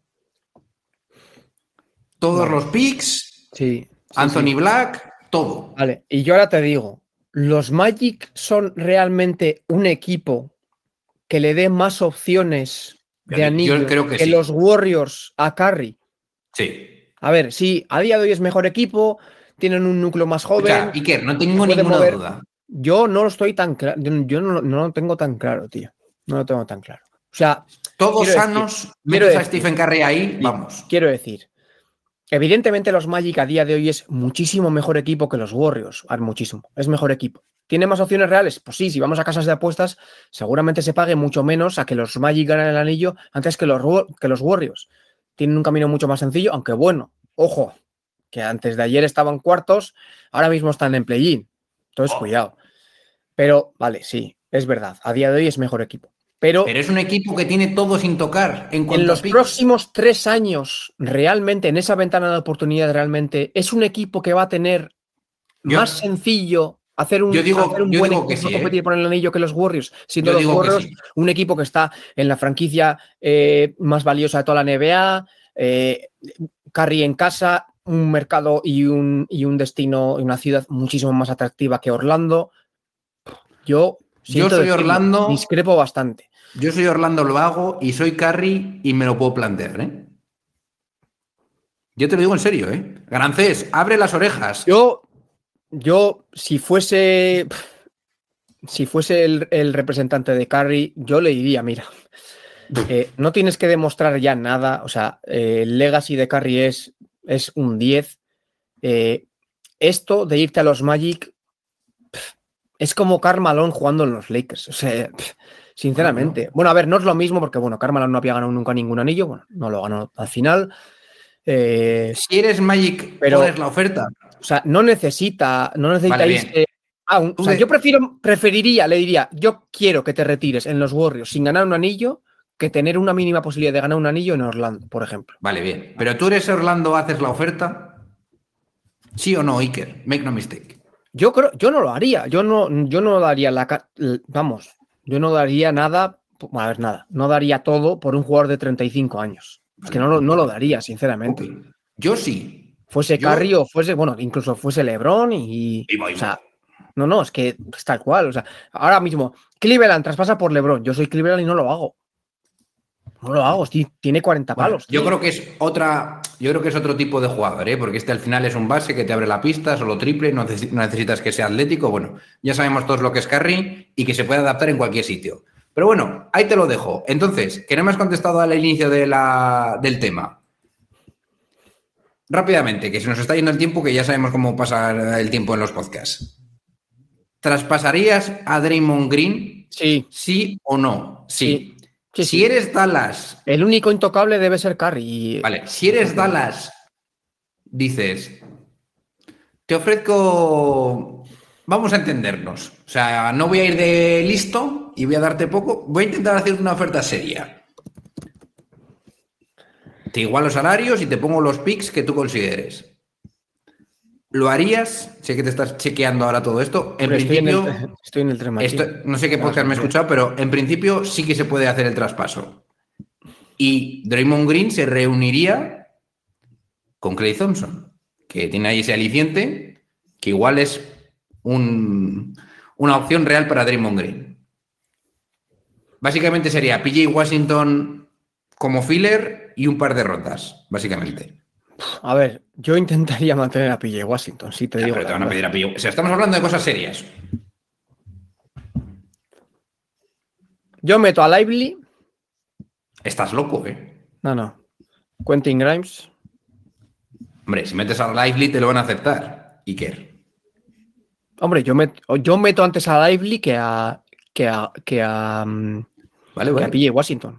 Speaker 2: Todos los picks, Anthony Black, todo.
Speaker 3: Vale, y yo ahora te digo, ¿los Magic son realmente un equipo que le dé más opciones de anillo que los Warriors a Curry?
Speaker 2: Sí.
Speaker 3: A ver, sí, a día de hoy es mejor equipo, tienen un núcleo más joven.
Speaker 2: Iker, no tengo ninguna duda.
Speaker 3: Yo no lo estoy tan claro, yo no lo tengo tan claro, tío. No lo tengo tan claro. O sea,
Speaker 2: todos sanos, metes a Stephen Curry ahí, vamos.
Speaker 3: Quiero decir, evidentemente los Magic a día de hoy es muchísimo mejor equipo que los Warriors. Muchísimo, es mejor equipo. ¿Tiene más opciones reales? Pues sí, si vamos a casas de apuestas, seguramente se pague mucho menos a que los Magic ganen el anillo antes que los Warriors. Tienen un camino mucho más sencillo, aunque bueno, ojo, que antes de ayer estaban cuartos, ahora mismo están en play-in. Entonces, cuidado. Pero, vale, sí, es verdad, a día de hoy es mejor equipo. Pero
Speaker 2: es un equipo que tiene todo sin tocar.
Speaker 3: En los próximos 3 años, realmente, en esa ventana de oportunidad, realmente, es un equipo que va a tener más sencillo hacer un buen equipo que competir por el anillo que los Warriors, siendo los Warriors un equipo que está en la franquicia más valiosa de toda la NBA, Curry en casa, un mercado y un destino y una ciudad muchísimo más atractiva que Orlando. Yo soy Orlando, discrepo bastante.
Speaker 2: Yo soy Orlando, lo hago, y soy Curry y me lo puedo plantear, ¿eh? Yo te lo digo en serio, ¿eh? Garancés, abre las orejas.
Speaker 3: Yo Yo, si fuese el representante de Curry, yo le diría, mira, no tienes que demostrar ya nada. O sea, el legacy de Curry es un 10. Esto de irte a los Magic es como Karl Malone jugando en los Lakers. O sea, sinceramente. Bueno, a ver, no es lo mismo porque, bueno, Karl Malone no había ganado nunca ningún anillo. Bueno, no lo ganó al final.
Speaker 2: Si eres Magic,
Speaker 3: pero
Speaker 2: pones la oferta.
Speaker 3: O sea, no necesita
Speaker 2: Vale,
Speaker 3: irse. O sea, yo preferiría, le diría, yo quiero que te retires en los Warriors sin ganar un anillo que tener una mínima posibilidad de ganar un anillo en Orlando, por ejemplo.
Speaker 2: Vale, bien. Pero tú eres Orlando, haces la oferta. ¿Sí o no, Iker? Make no mistake.
Speaker 3: Yo no lo haría. Yo no daría yo no daría nada. A ver, nada. No daría todo por un jugador de 35 años. Es que no lo daría, sinceramente.
Speaker 2: Okay. Yo sí.
Speaker 3: Fuese Curry o fuese, bueno, incluso fuese LeBron o sea, no, es que es tal cual. O sea, ahora mismo, Cleveland traspasa por LeBron. Yo soy Cleveland y no lo hago. No lo hago, tiene 40 palos.
Speaker 2: Yo creo que es otro tipo de jugador, ¿eh? Porque al final es un base que te abre la pista, solo triple, no necesitas que sea atlético. Bueno, ya sabemos todos lo que es Curry y que se puede adaptar en cualquier sitio. Pero bueno, ahí te lo dejo. Entonces, que no me has contestado al inicio del tema. Rápidamente, que se nos está yendo el tiempo, que ya sabemos cómo pasa el tiempo en los podcasts. ¿Traspasarías a Draymond Green?
Speaker 3: Sí.
Speaker 2: ¿Sí o no? Sí.
Speaker 3: Sí,
Speaker 2: si eres Dallas...
Speaker 3: El único intocable debe ser Curry.
Speaker 2: Vale, si eres Dallas, dices, te ofrezco... Vamos a entendernos. O sea, no voy a ir de listo y voy a darte poco. Voy a intentar hacerte una oferta seria. Te igualo salarios y te pongo los picks que tú consideres. ¿Lo harías? Sé que te estás chequeando ahora todo esto. En principio...
Speaker 3: Estoy en el tren.
Speaker 2: No sé qué podcast me he escuchado, pero en principio sí que se puede hacer el traspaso. Y Draymond Green se reuniría con Klay Thompson, que tiene ahí ese aliciente, que igual es una opción real para Draymond Green. Básicamente sería PJ Washington como filler y un par de rondas, básicamente.
Speaker 3: A ver, yo intentaría mantener a PJ Washington, sí te digo.
Speaker 2: Pero te van a pedir a PJ. O sea, estamos hablando de cosas serias.
Speaker 3: Yo meto a Lively.
Speaker 2: Estás loco, ¿eh?
Speaker 3: No. Quentin Grimes.
Speaker 2: Hombre, si metes a Lively te lo van a aceptar. Iker.
Speaker 3: Hombre, yo meto antes a Lively que a PJ Washington.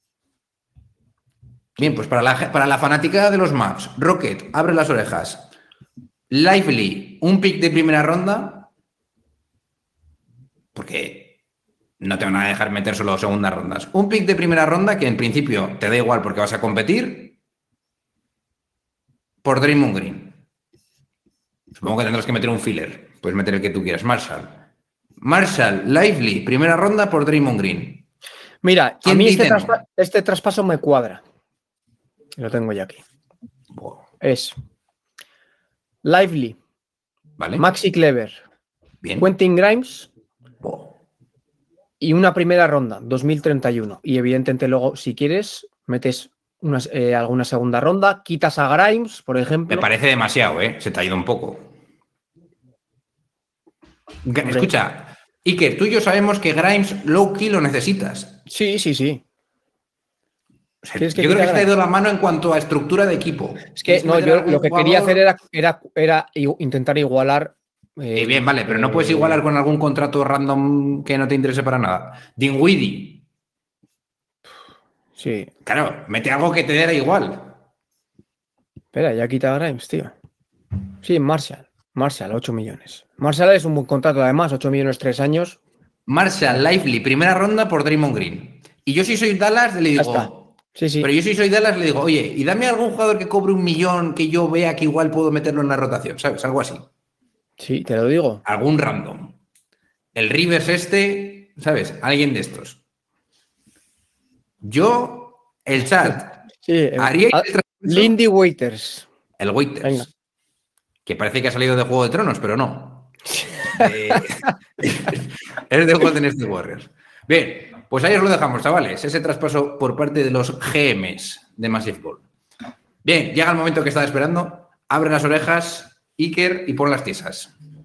Speaker 2: Bien, pues para la fanática de los Mavs, Rocket, abre las orejas. Lively, un pick de primera ronda, porque no te van a dejar meter solo segundas rondas. Un pick de primera ronda que en principio te da igual porque vas a competir por Draymond Green. Supongo que tendrás que meter un filler. Puedes meter el que tú quieras. Marshall, Lively, primera ronda por Draymond Green.
Speaker 3: Mira, a mí este traspaso me cuadra. Lo tengo ya aquí.
Speaker 2: Wow.
Speaker 3: Es Lively,
Speaker 2: ¿vale?
Speaker 3: Maxi Kleber,
Speaker 2: bien.
Speaker 3: Quentin Grimes,
Speaker 2: wow.
Speaker 3: Y una primera ronda, 2031. Y evidentemente luego, si quieres, metes alguna segunda ronda, quitas a Grimes, por ejemplo.
Speaker 2: Me parece demasiado, ¿eh? Se te ha ido un poco. Escucha, Iker, tú y yo sabemos que Grimes low-key lo necesitas.
Speaker 3: Sí.
Speaker 2: O sea, yo creo que se te ha ido la mano en cuanto a estructura de equipo.
Speaker 3: Es que no, yo lo que quería hacer era intentar igualar.
Speaker 2: Bien, vale, pero no puedes igualar con algún contrato random que no te interese para nada. Dinwiddie.
Speaker 3: Sí.
Speaker 2: Claro, mete algo que te dé igual.
Speaker 3: Espera, ya quita a Grimes, tío. Sí, Marshall, 8 millones. Marshall es un buen contrato, además, 8 millones 3 años.
Speaker 2: Marshall, Lively, primera ronda por Draymond Green. Y yo si soy Dallas le digo...
Speaker 3: Sí.
Speaker 2: Pero yo si soy Dallas le digo, oye, y dame algún jugador que cobre 1 millón que yo vea que igual puedo meterlo en la rotación, ¿sabes? Algo así.
Speaker 3: Sí, te lo digo.
Speaker 2: Algún random. El Rivers ¿sabes? Alguien de estos. Yo, el chat, haría
Speaker 3: Lindy Waiters.
Speaker 2: El Waiters. Venga. Que parece que ha salido de Juego de Tronos, pero no. Es de Golden State Warriors. Bien, pues ahí os lo dejamos, chavales. Ese traspaso por parte de los GMs de Massive Ball. Bien, llega el momento que estaba esperando. Abre las orejas, Iker, y pon las tiesas.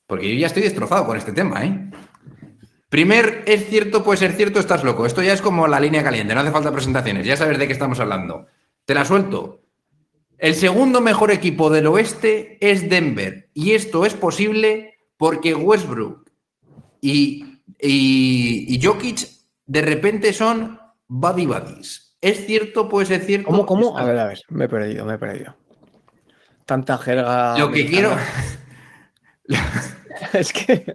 Speaker 2: Porque yo ya estoy destrozado con este tema, ¿eh? Primer, es cierto, puede ser cierto, estás loco. Esto ya es como la línea caliente, no hace falta presentaciones, ya sabes de qué estamos hablando. Te la suelto. El segundo mejor equipo del oeste es Denver. Y esto es posible porque Westbrook y Jokic de repente son buddy buddies. ¿Es cierto? Puede ser cierto.
Speaker 3: ¿Cómo? A ver, me he perdido. Tanta jerga.
Speaker 2: Lo que quiero.
Speaker 3: Es que.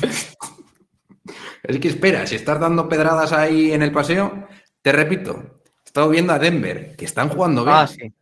Speaker 2: Es que espera, si estás dando pedradas ahí en el paseo, te repito, he estado viendo a Denver, que están jugando bien.
Speaker 3: Ah, sí.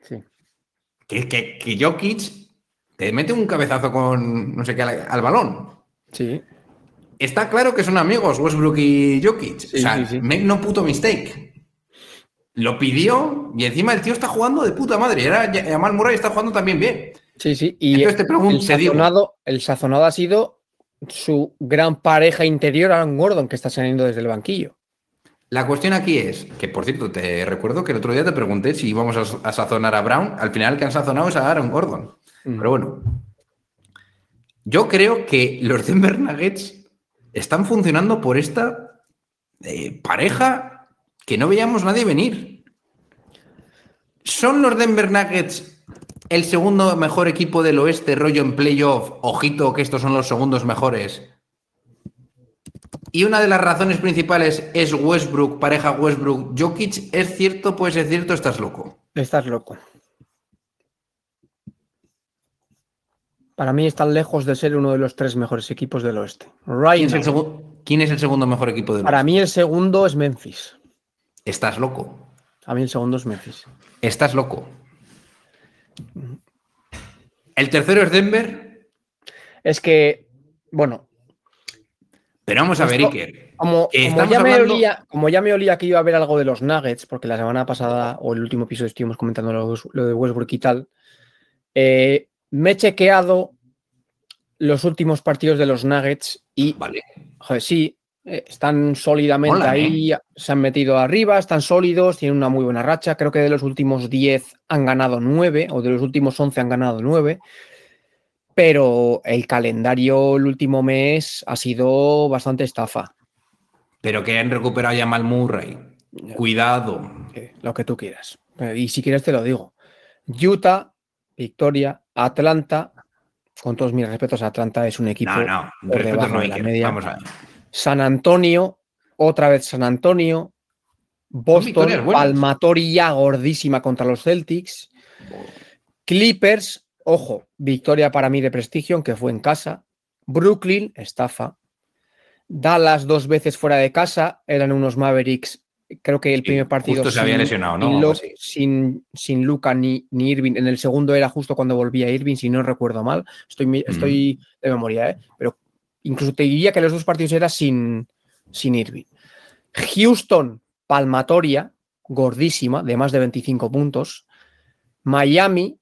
Speaker 2: Que Jokic te mete un cabezazo con no sé qué al balón.
Speaker 3: Sí.
Speaker 2: Está claro que son amigos Westbrook y Jokic.
Speaker 3: Sí.
Speaker 2: Make no puto mistake. Lo pidió y encima el tío está jugando de puta madre. Era Jamal Murray está jugando también bien.
Speaker 3: Sí. Y
Speaker 2: entonces te pregunto,
Speaker 3: el sazonado ha sido su gran pareja interior, Aaron Gordon, que está saliendo desde el banquillo.
Speaker 2: La cuestión aquí es, que por cierto, te recuerdo que el otro día te pregunté si íbamos a sazonar a Brown. Al final el que han sazonado es a Aaron Gordon. Pero bueno, yo creo que los Denver Nuggets están funcionando por esta pareja que no veíamos nadie venir. ¿Son los Denver Nuggets el segundo mejor equipo del oeste, rollo en playoff? Ojito que estos son los segundos mejores. Y una de las razones principales es Westbrook, pareja Westbrook-Jokic. ¿Es cierto? Puede ser cierto, estás loco.
Speaker 3: Estás loco. Para mí están lejos de ser uno de los 3 mejores equipos del oeste.
Speaker 2: ¿Quién es el segundo mejor equipo del oeste?
Speaker 3: Para mí el segundo es Memphis.
Speaker 2: Estás loco.
Speaker 3: A mí el segundo es Memphis.
Speaker 2: Estás loco. ¿El tercero es Denver?
Speaker 3: Es que, bueno...
Speaker 2: Pero vamos a ver, Iker.
Speaker 3: Como ya me olía que iba a haber algo de los Nuggets, porque la semana pasada o el último episodio estuvimos comentando lo de Westbrook y tal, me he chequeado los últimos partidos de los Nuggets y,
Speaker 2: vale.
Speaker 3: Joder, sí, están sólidamente ahí, se han metido arriba, están sólidos, tienen una muy buena racha. Creo que de los últimos 10 han ganado 9, o de los últimos 11 han ganado 9. Pero el calendario el último mes ha sido bastante estafa.
Speaker 2: Pero que han recuperado ya Jamal Murray. Cuidado.
Speaker 3: Lo que tú quieras. Y si quieres te lo digo. Utah, Victoria, Atlanta. Con todos mis respetos, Atlanta es un equipo por debajo de la media.
Speaker 2: Vamos a ver.
Speaker 3: San Antonio, otra vez San Antonio. Boston, palmatoria gordísima contra los Celtics. Clippers. Ojo, victoria para mí de prestigio, aunque fue en casa. Brooklyn, estafa. Dallas 2 veces fuera de casa, eran unos Mavericks. Creo que el primer partido
Speaker 2: justo se había lesionado, ¿no?
Speaker 3: Sin Luka ni Irving. En el segundo era justo cuando volvía Irving, si no recuerdo mal. Estoy de memoria, pero incluso te diría que los 2 partidos eran sin Irving. Houston, palmatoria, gordísima, de más de 25 puntos. Miami,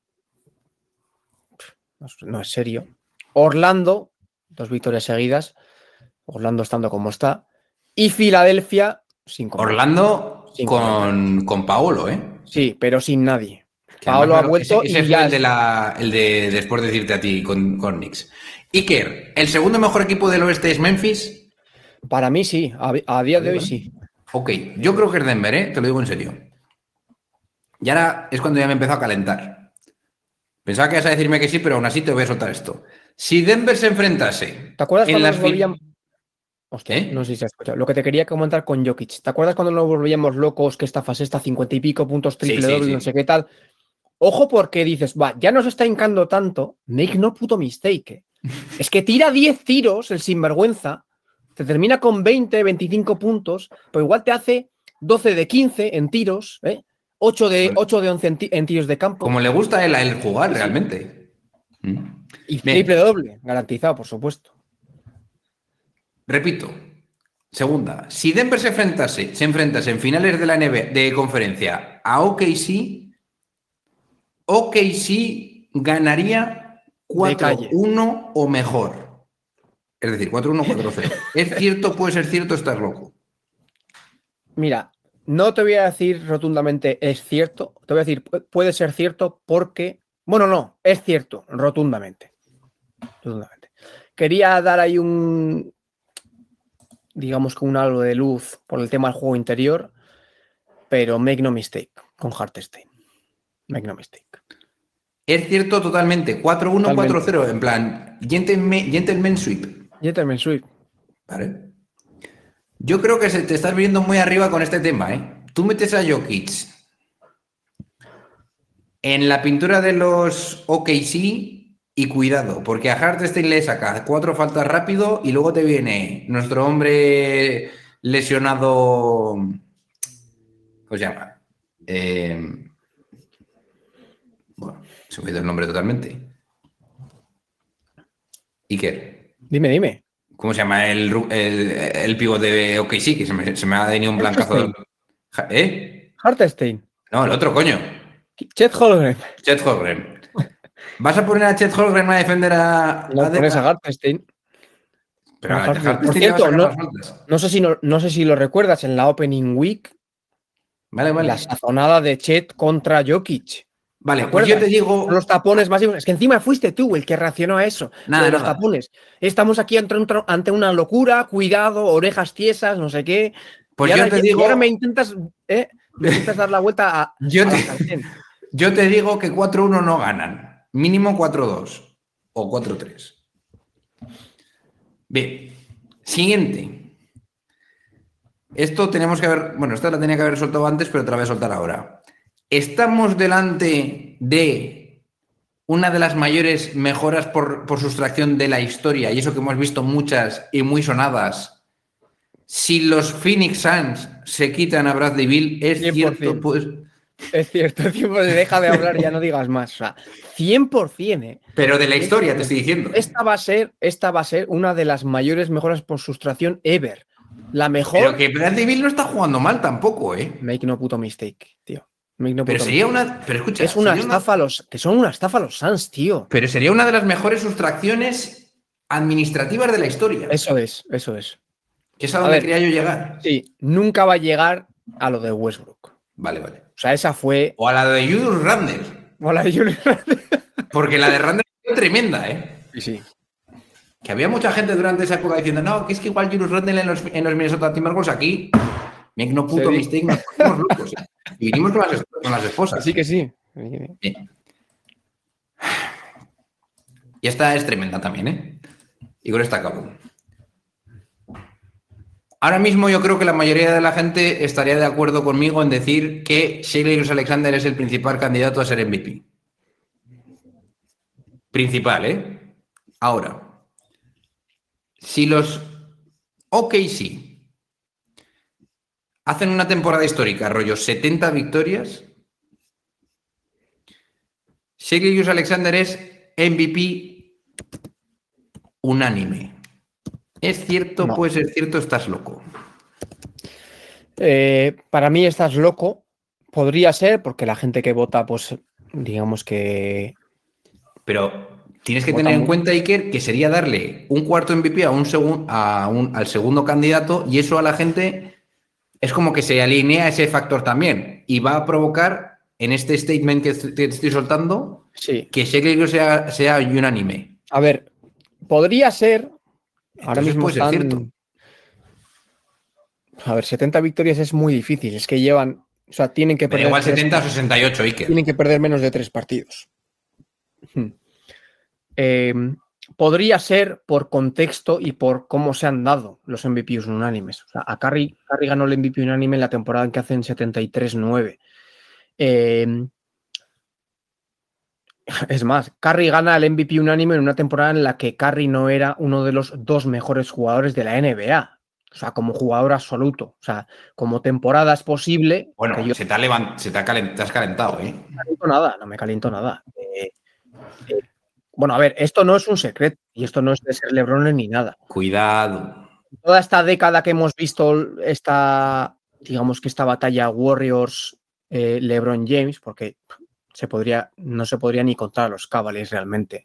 Speaker 3: no es serio. Orlando, 2 victorias seguidas. Orlando estando como está. Y Filadelfia, sin comer.
Speaker 2: Orlando con Paolo, ¿eh?
Speaker 3: Sí, pero sin nadie. Paolo ha vuelto
Speaker 2: ese
Speaker 3: y ya
Speaker 2: el de después de decirte a ti con Knicks. Iker, ¿el segundo mejor equipo del oeste es Memphis?
Speaker 3: Para mí sí, a día de hoy sí.
Speaker 2: Ok, yo creo que es Denver, ¿eh? Te lo digo en serio. Y ahora es cuando ya me empezó a calentar. Pensaba que ibas a decirme que sí, pero aún así te voy a soltar esto. Si Denver se enfrentase...
Speaker 3: ¿Te acuerdas cuando nos volvíamos... Hostia, no sé si se ha escuchado. Lo que te quería comentar con Jokic. ¿Te acuerdas cuando nos volvíamos locos que esta fase está 50 y pico puntos triple doble, no sé qué tal? Ojo porque dices, ya nos está hincando tanto, make no puto mistake. Es que tira 10 tiros el sinvergüenza, te termina con 20, 25 puntos, pero igual te hace 12 de 15 en tiros, 8 de 11 en tiros de campo.
Speaker 2: Como le gusta a él jugar realmente.
Speaker 3: Y triple doble, garantizado, por supuesto.
Speaker 2: Repito, segunda, si Denver se enfrentase en finales de la NBA de conferencia a OKC ganaría 4-1 o mejor. Es decir, 4-1, 4-0. ¿Es cierto? ¿Puede ser cierto? Estás loco.
Speaker 3: Mira, no te voy a decir rotundamente es cierto, te voy a decir puede ser cierto porque... Bueno, no, es cierto, rotundamente. quería dar ahí digamos que un halo de luz por el tema del juego interior, pero make no mistake con Hartenstein. Make no mistake.
Speaker 2: Es cierto totalmente. 4-1, 4-0. En plan, gentleman sweep.
Speaker 3: Gentleman sweep.
Speaker 2: Vale. Yo creo que te estás viendo muy arriba con este tema, ¿eh? Tú metes a Jokic en la pintura de los OKC y cuidado, porque a Hartenstein le saca 4 faltas rápido y luego te viene nuestro hombre lesionado. ¿Cómo se llama? Bueno, se me ha ido el nombre totalmente. Iker.
Speaker 3: Dime.
Speaker 2: ¿Cómo se llama el pívot de OKC? Que se me ha venido un blancazo. ¿Eh?
Speaker 3: Hartenstein.
Speaker 2: No, el otro, coño.
Speaker 3: Chet Holmgren.
Speaker 2: Chet Holmgren. ¿Vas a poner a Chet Holmgren a defender a...
Speaker 3: No pones a Hartenstein.
Speaker 2: Pero a
Speaker 3: Hartenstein. Por cierto, no sé si lo recuerdas en la Opening Week.
Speaker 2: Vale.
Speaker 3: La sazonada de Chet contra Jokic.
Speaker 2: Vale, pues yo te digo...
Speaker 3: Los tapones más... Es que encima fuiste tú el que reaccionó a eso.
Speaker 2: Nada.
Speaker 3: Los tapones. Estamos aquí ante una locura, cuidado, orejas tiesas, no sé qué.
Speaker 2: Pues
Speaker 3: y
Speaker 2: yo te digo...
Speaker 3: Y ahora me intentas dar la vuelta a...
Speaker 2: Yo te digo que 4-1 no ganan. Mínimo 4-2 o 4-3. Bien. Siguiente. Esto tenemos que haber... Bueno, esta la tenía que haber soltado antes, pero te la voy a soltar ahora. Estamos delante de una de las mayores mejoras por sustracción de la historia, y eso que hemos visto muchas y muy sonadas. Si los Phoenix Suns se quitan a Bradley Beal, es 100%. Cierto, pues...
Speaker 3: Es cierto, deja de hablar, ya no digas más. O sea, 100%, ¿eh?
Speaker 2: Pero de la historia, te estoy diciendo.
Speaker 3: Esta va a ser una de las mayores mejoras por sustracción ever. La mejor...
Speaker 2: Pero que Bradley Beal no está jugando mal tampoco, ¿eh?
Speaker 3: Make no puto mistake, tío.
Speaker 2: Pero sería una... Pero escucha...
Speaker 3: Es una estafa que son una estafa los Suns, tío.
Speaker 2: Pero sería una de las mejores sustracciones administrativas de la historia.
Speaker 3: Eso es.
Speaker 2: Que es a donde quería yo llegar.
Speaker 3: Sí, nunca va a llegar a lo de Westbrook.
Speaker 2: Vale.
Speaker 3: O sea, esa fue...
Speaker 2: O a la de Julius Randle. Porque la de Randle fue tremenda, ¿eh?
Speaker 3: Sí.
Speaker 2: Que había mucha gente durante esa época diciendo, no, que es que igual Julius Randle en los Minnesota Timberwolves aquí... Make no puto mistake, nos ponemos locos. Y vinimos con las esposas.
Speaker 3: Sí que sí.
Speaker 2: Bien. Y esta es tremenda también, ¿eh? Y con esta acabo. Ahora mismo yo creo que la mayoría de la gente estaría de acuerdo conmigo en decir que Shai Gilgeous-Alexander es el principal candidato a ser MVP. Principal, ¿eh? Ahora, si los OKC hacen una temporada histórica, rollo 70 victorias, Shai Gilgeous-Alexander es MVP unánime. ¿Es cierto? No. Puede ser cierto, estás loco.
Speaker 3: Para mí estás loco. Podría ser, porque la gente que vota, pues, digamos que...
Speaker 2: Pero tienes que tener en cuenta, Iker, que sería darle un cuarto MVP al segundo candidato, y eso a la gente es como que se alinea ese factor también. Y va a provocar, en este statement que te estoy soltando, que sea unánime.
Speaker 3: A ver, podría ser...
Speaker 2: Ahora mismo puede ser cierto.
Speaker 3: A ver, 70 victorias es muy difícil. Es que llevan... O sea, tienen que perder...
Speaker 2: Igual 70 o 68, Iker.
Speaker 3: Tienen que perder menos de 3 partidos. Podría ser por contexto y por cómo se han dado los MVPs unánimes. O sea, a Curry ganó el MVP unánime en la temporada en que hacen 73-9. Es más, Curry gana el MVP unánime en una temporada en la que Curry no era uno de los 2 mejores jugadores de la NBA. O sea, como jugador absoluto. O sea, como temporada es posible...
Speaker 2: Bueno, te has calentado, ¿eh?
Speaker 3: No me caliento nada. Bueno, a ver, esto no es un secreto y esto no es de ser LeBron ni nada.
Speaker 2: Cuidado.
Speaker 3: Toda esta década que hemos visto digamos que esta batalla Warriors, LeBron James, porque no se podría ni contar a los Cavaliers realmente.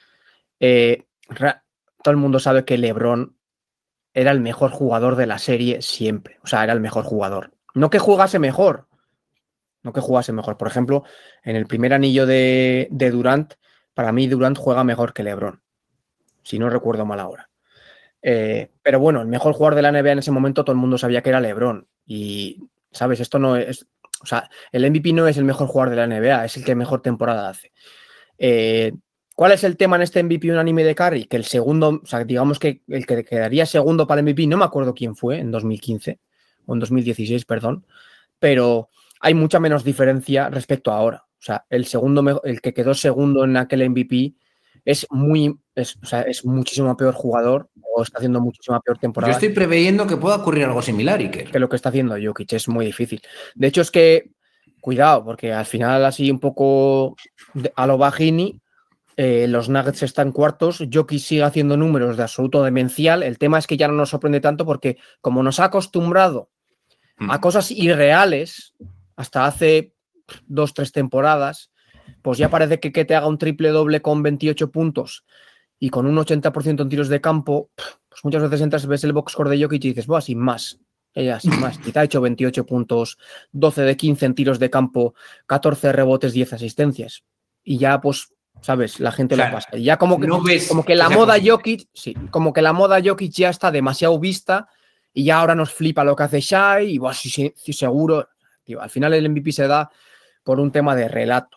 Speaker 3: Todo el mundo sabe que LeBron era el mejor jugador de la serie siempre. O sea, era el mejor jugador. No que jugase mejor. Por ejemplo, en el primer anillo de Durant, para mí Durant juega mejor que LeBron. si no recuerdo mal ahora. Pero bueno, el mejor jugador de la NBA en ese momento todo el mundo sabía que era LeBron. Y, ¿sabes? Esto no es... O sea, el MVP no es el mejor jugador de la NBA, es el que mejor temporada hace. ¿Cuál es el tema en este MVP unánime de Curry? Que el segundo, o sea, digamos que el que quedaría segundo para el MVP, no me acuerdo quién fue, en 2015 o en 2016, perdón, pero hay mucha menos diferencia respecto a ahora. O sea, el que quedó segundo en aquel MVP es muchísimo peor jugador o está haciendo muchísima peor temporada.
Speaker 2: Yo estoy preveyendo que pueda ocurrir algo similar, Iker.
Speaker 3: Que lo que está haciendo Jokic es muy difícil. De hecho, es que, cuidado, porque al final así un poco a lo Bajini, los Nuggets están cuartos, Jokic sigue haciendo números de absoluto demencial. El tema es que ya no nos sorprende tanto porque como nos ha acostumbrado a cosas irreales hasta hace 2-3 temporadas, pues ya parece que te haga un triple doble con 28 puntos y con un 80% en tiros de campo, pues muchas veces entras, ves el box score de Jokic y dices, buah, sin más. Ella sin más. Quizá ha hecho 28 puntos, 12 de 15 en tiros de campo, 14 rebotes, 10 asistencias. Y ya, pues, ¿sabes? La gente lo pasa. Y ya como que la moda Jokic, sí, como que la moda Jokic ya está demasiado vista y ya ahora nos flipa lo que hace Shai y, buah, sí, seguro. Tío, al final el MVP se da por un tema de relato.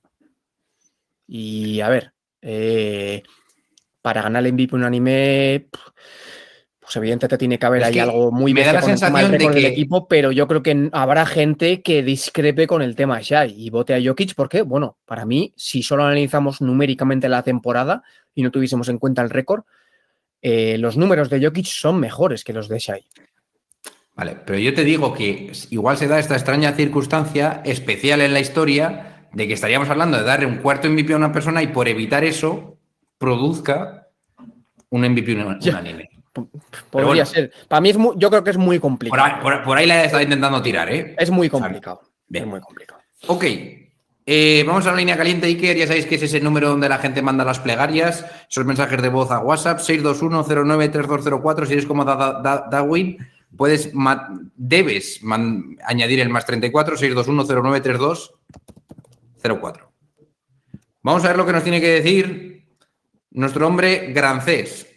Speaker 3: Y a ver, para ganar el MVP unánime, pues evidentemente tiene que haber ahí algo muy
Speaker 2: me da la sensación de que
Speaker 3: del equipo, pero yo creo que habrá gente que discrepe con el tema Shai y vote a Jokic porque, bueno, para mí, si solo analizamos numéricamente la temporada y no tuviésemos en cuenta el récord, los números de Jokic son mejores que los de Shai.
Speaker 2: Vale, pero yo te digo que igual se da esta extraña circunstancia especial en la historia de que estaríamos hablando de darle un cuarto MVP a una persona y por evitar eso produzca un MVP unánime.
Speaker 3: Podría ser. Para mí yo creo que es muy complicado.
Speaker 2: Por ahí la he estado intentando tirar, ¿eh?
Speaker 3: Es muy complicado.
Speaker 2: Bien.
Speaker 3: Es muy complicado.
Speaker 2: Ok. Vamos a la línea caliente, Iker. Ya sabéis que ese es el número donde la gente manda las plegarias. Esos mensajes de voz a WhatsApp, 621-093204. Si eres como Darwin, debes añadir el más 34, 621-093204. Vamos a ver lo que nos tiene que decir nuestro hombre Grancés.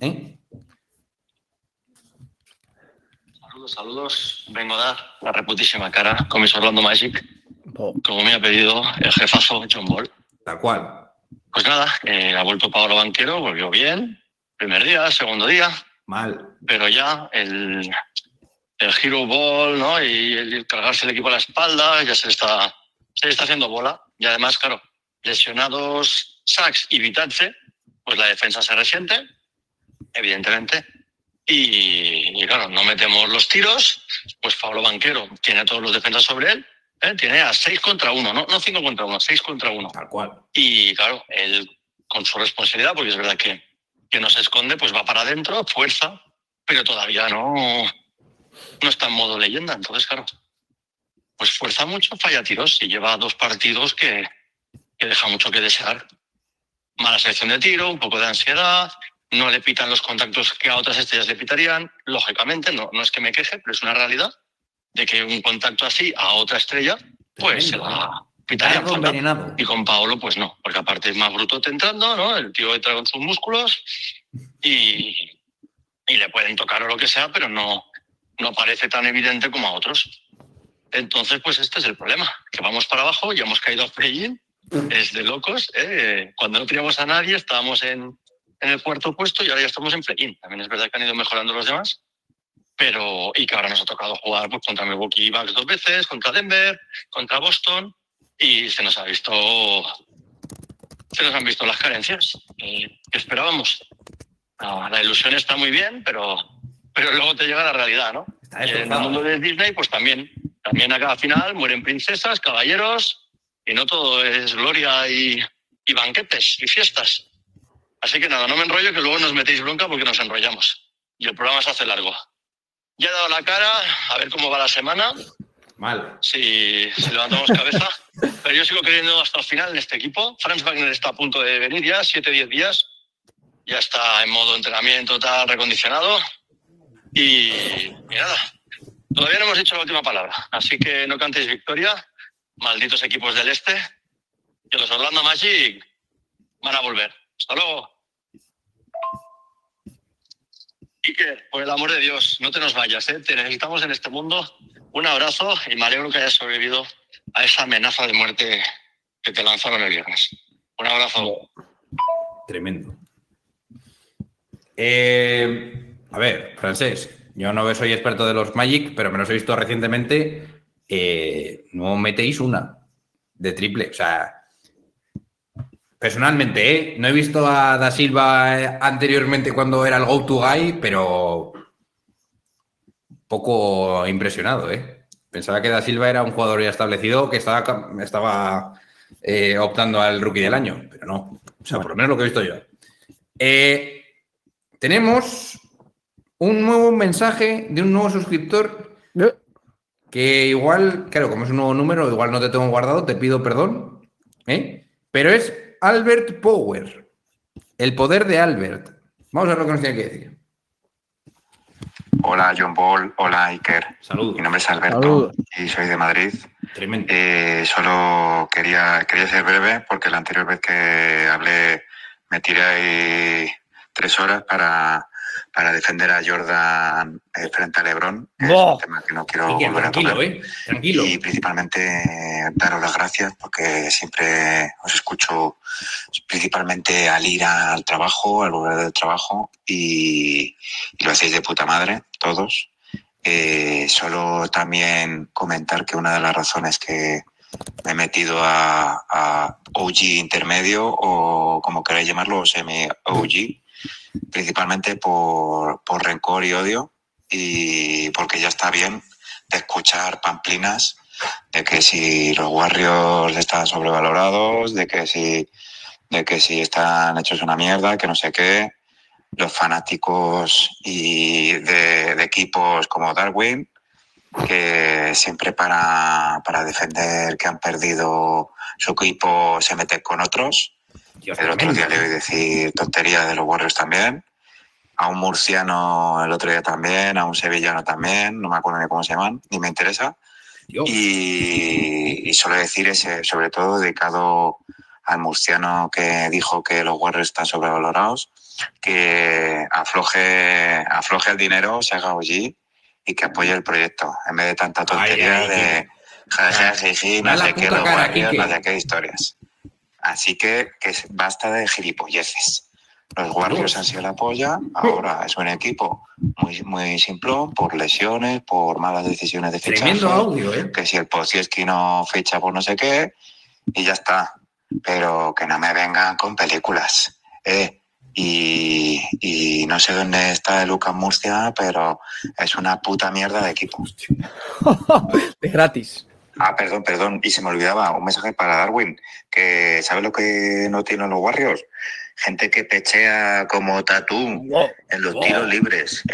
Speaker 6: Saludos. Vengo a dar la reputísima cara con mis Orlando Magic, como me ha pedido el jefazo John Ball.
Speaker 2: Tal cual.
Speaker 6: Pues nada, ha vuelto Paolo Banchero, volvió bien. Primer día, segundo día.
Speaker 2: Mal.
Speaker 6: Pero ya el Hero Ball, ¿no? Y el cargarse el equipo a la espalda, ya se le está haciendo bola. Y además, claro, lesionados Sachs y Vitadze, pues la defensa se resiente, evidentemente. Y claro, no metemos los tiros, pues Paolo Banchero tiene a todos los defensas sobre él, tiene a 6 contra 1, no 5 contra 1, 6 contra 1.
Speaker 2: Tal cual.
Speaker 6: Y claro, él con su responsabilidad, porque es verdad que no se esconde, pues va para adentro, fuerza, pero todavía no está en modo leyenda. Entonces, claro, pues fuerza mucho, falla tiros y lleva 2 partidos que deja mucho que desear. Mala selección de tiro, un poco de ansiedad. No le pitan los contactos que a otras estrellas le pitarían. Lógicamente, no es que me queje, pero es una realidad de que un contacto así a otra estrella, pues se la pitarían. Y con Paolo, pues no, porque aparte es más brutote entrando, ¿no? El tío entra con sus músculos y le pueden tocar o lo que sea, pero no parece tan evidente como a otros. Entonces, pues este es el problema, que vamos para abajo, ya hemos caído a play-in, es de locos. Cuando no teníamos a nadie, estábamos en el cuarto puesto y ahora ya estamos en play-in. También es verdad que han ido mejorando los demás, y que ahora nos ha tocado jugar pues, contra Milwaukee Bucks 2 veces, contra Denver, contra Boston, y se nos han visto las carencias que esperábamos. La ilusión está muy bien, pero luego te llega la realidad, ¿no? Y en el mundo de Disney, pues también a cada final mueren princesas, caballeros, y no todo es gloria y banquetes y fiestas. Así que nada, no me enrollo, que luego nos metéis bronca porque nos enrollamos. Y el programa se hace largo. Ya he dado la cara, a ver cómo va la semana.
Speaker 2: Mal.
Speaker 6: Si levantamos cabeza. Pero yo sigo creyendo hasta el final en este equipo. Franz Wagner está a punto de venir ya, 7-10 días. Ya está en modo entrenamiento, tal, recondicionado. Y nada, todavía no hemos dicho la última palabra. Así que no cantéis victoria. Malditos equipos del este. Que los Orlando Magic van a volver. Hasta luego. Iker, por el amor de Dios, no te nos vayas, ¿eh? Te necesitamos en este mundo. Un abrazo y me alegro que hayas sobrevivido a esa amenaza de muerte que te lanzaron el viernes. Un abrazo.
Speaker 2: Tremendo. A ver, Francés, yo no soy experto de los Magic, pero me los he visto recientemente. No metéis una de triple. O sea, personalmente, no he visto a Da Silva anteriormente cuando era el go-to guy, pero poco impresionado, Pensaba que Da Silva era un jugador ya establecido que estaba optando al rookie del año, pero no. O sea, por lo menos lo que he visto yo. Tenemos un nuevo mensaje de un nuevo suscriptor que igual, claro, como es un nuevo número, igual no te tengo guardado, te pido perdón, pero es Albert Power. El poder de Albert. Vamos a ver lo que nos tiene que decir.
Speaker 7: Hola, John Ball. Hola, Iker.
Speaker 2: Saludos.
Speaker 7: Mi nombre es Alberto.
Speaker 3: Saludos.
Speaker 7: Y soy de Madrid.
Speaker 2: Tremendo.
Speaker 7: Solo quería ser breve porque la anterior vez que hablé me tiré ahí 3 horas para defender a Jordan frente a LeBron. Es un tema que no quiero volver a tocar.
Speaker 2: Tranquilo.
Speaker 7: Y principalmente daros las gracias porque siempre os escucho principalmente al ir al trabajo, al volver del trabajo y lo hacéis de puta madre, todos. Solo también comentar que una de las razones que me he metido a OG intermedio o como queráis llamarlo, semi-OG, principalmente por rencor y odio y porque ya está bien de escuchar pamplinas de que si los Warriors están sobrevalorados, de que si están hechos una mierda, que no sé qué. Los fanáticos y de equipos como Darwin, que siempre para defender que han perdido su equipo se meten con otros. El otro día le oí decir tonterías de los Warriors también. A un murciano el otro día también, a un sevillano también, no me acuerdo ni cómo se llaman, ni me interesa. Y solo decir ese, sobre todo dedicado al murciano que dijo que los Warriors están sobrevalorados, que afloje el dinero, se haga OG y que apoye el proyecto, en vez de tanta tontería de jajajaji, no sé qué, los Warriors, no sé qué historias. Así que basta de gilipolleces. Los Warriors han sido la polla, ahora es un equipo muy simplón, por lesiones, por malas decisiones de fichaje.
Speaker 2: Tremendo audio,
Speaker 7: Que si el Podziemski no ficha por no sé qué, y ya está. Pero que no me vengan con películas, Y no sé dónde está el Lucas Murcia, pero es una puta mierda de equipo.
Speaker 3: De gratis.
Speaker 7: Perdón, y se me olvidaba un mensaje para Darwin, que ¿sabes lo que no tienen los Warriors? Gente que pechea como Tatú en los tiros libres,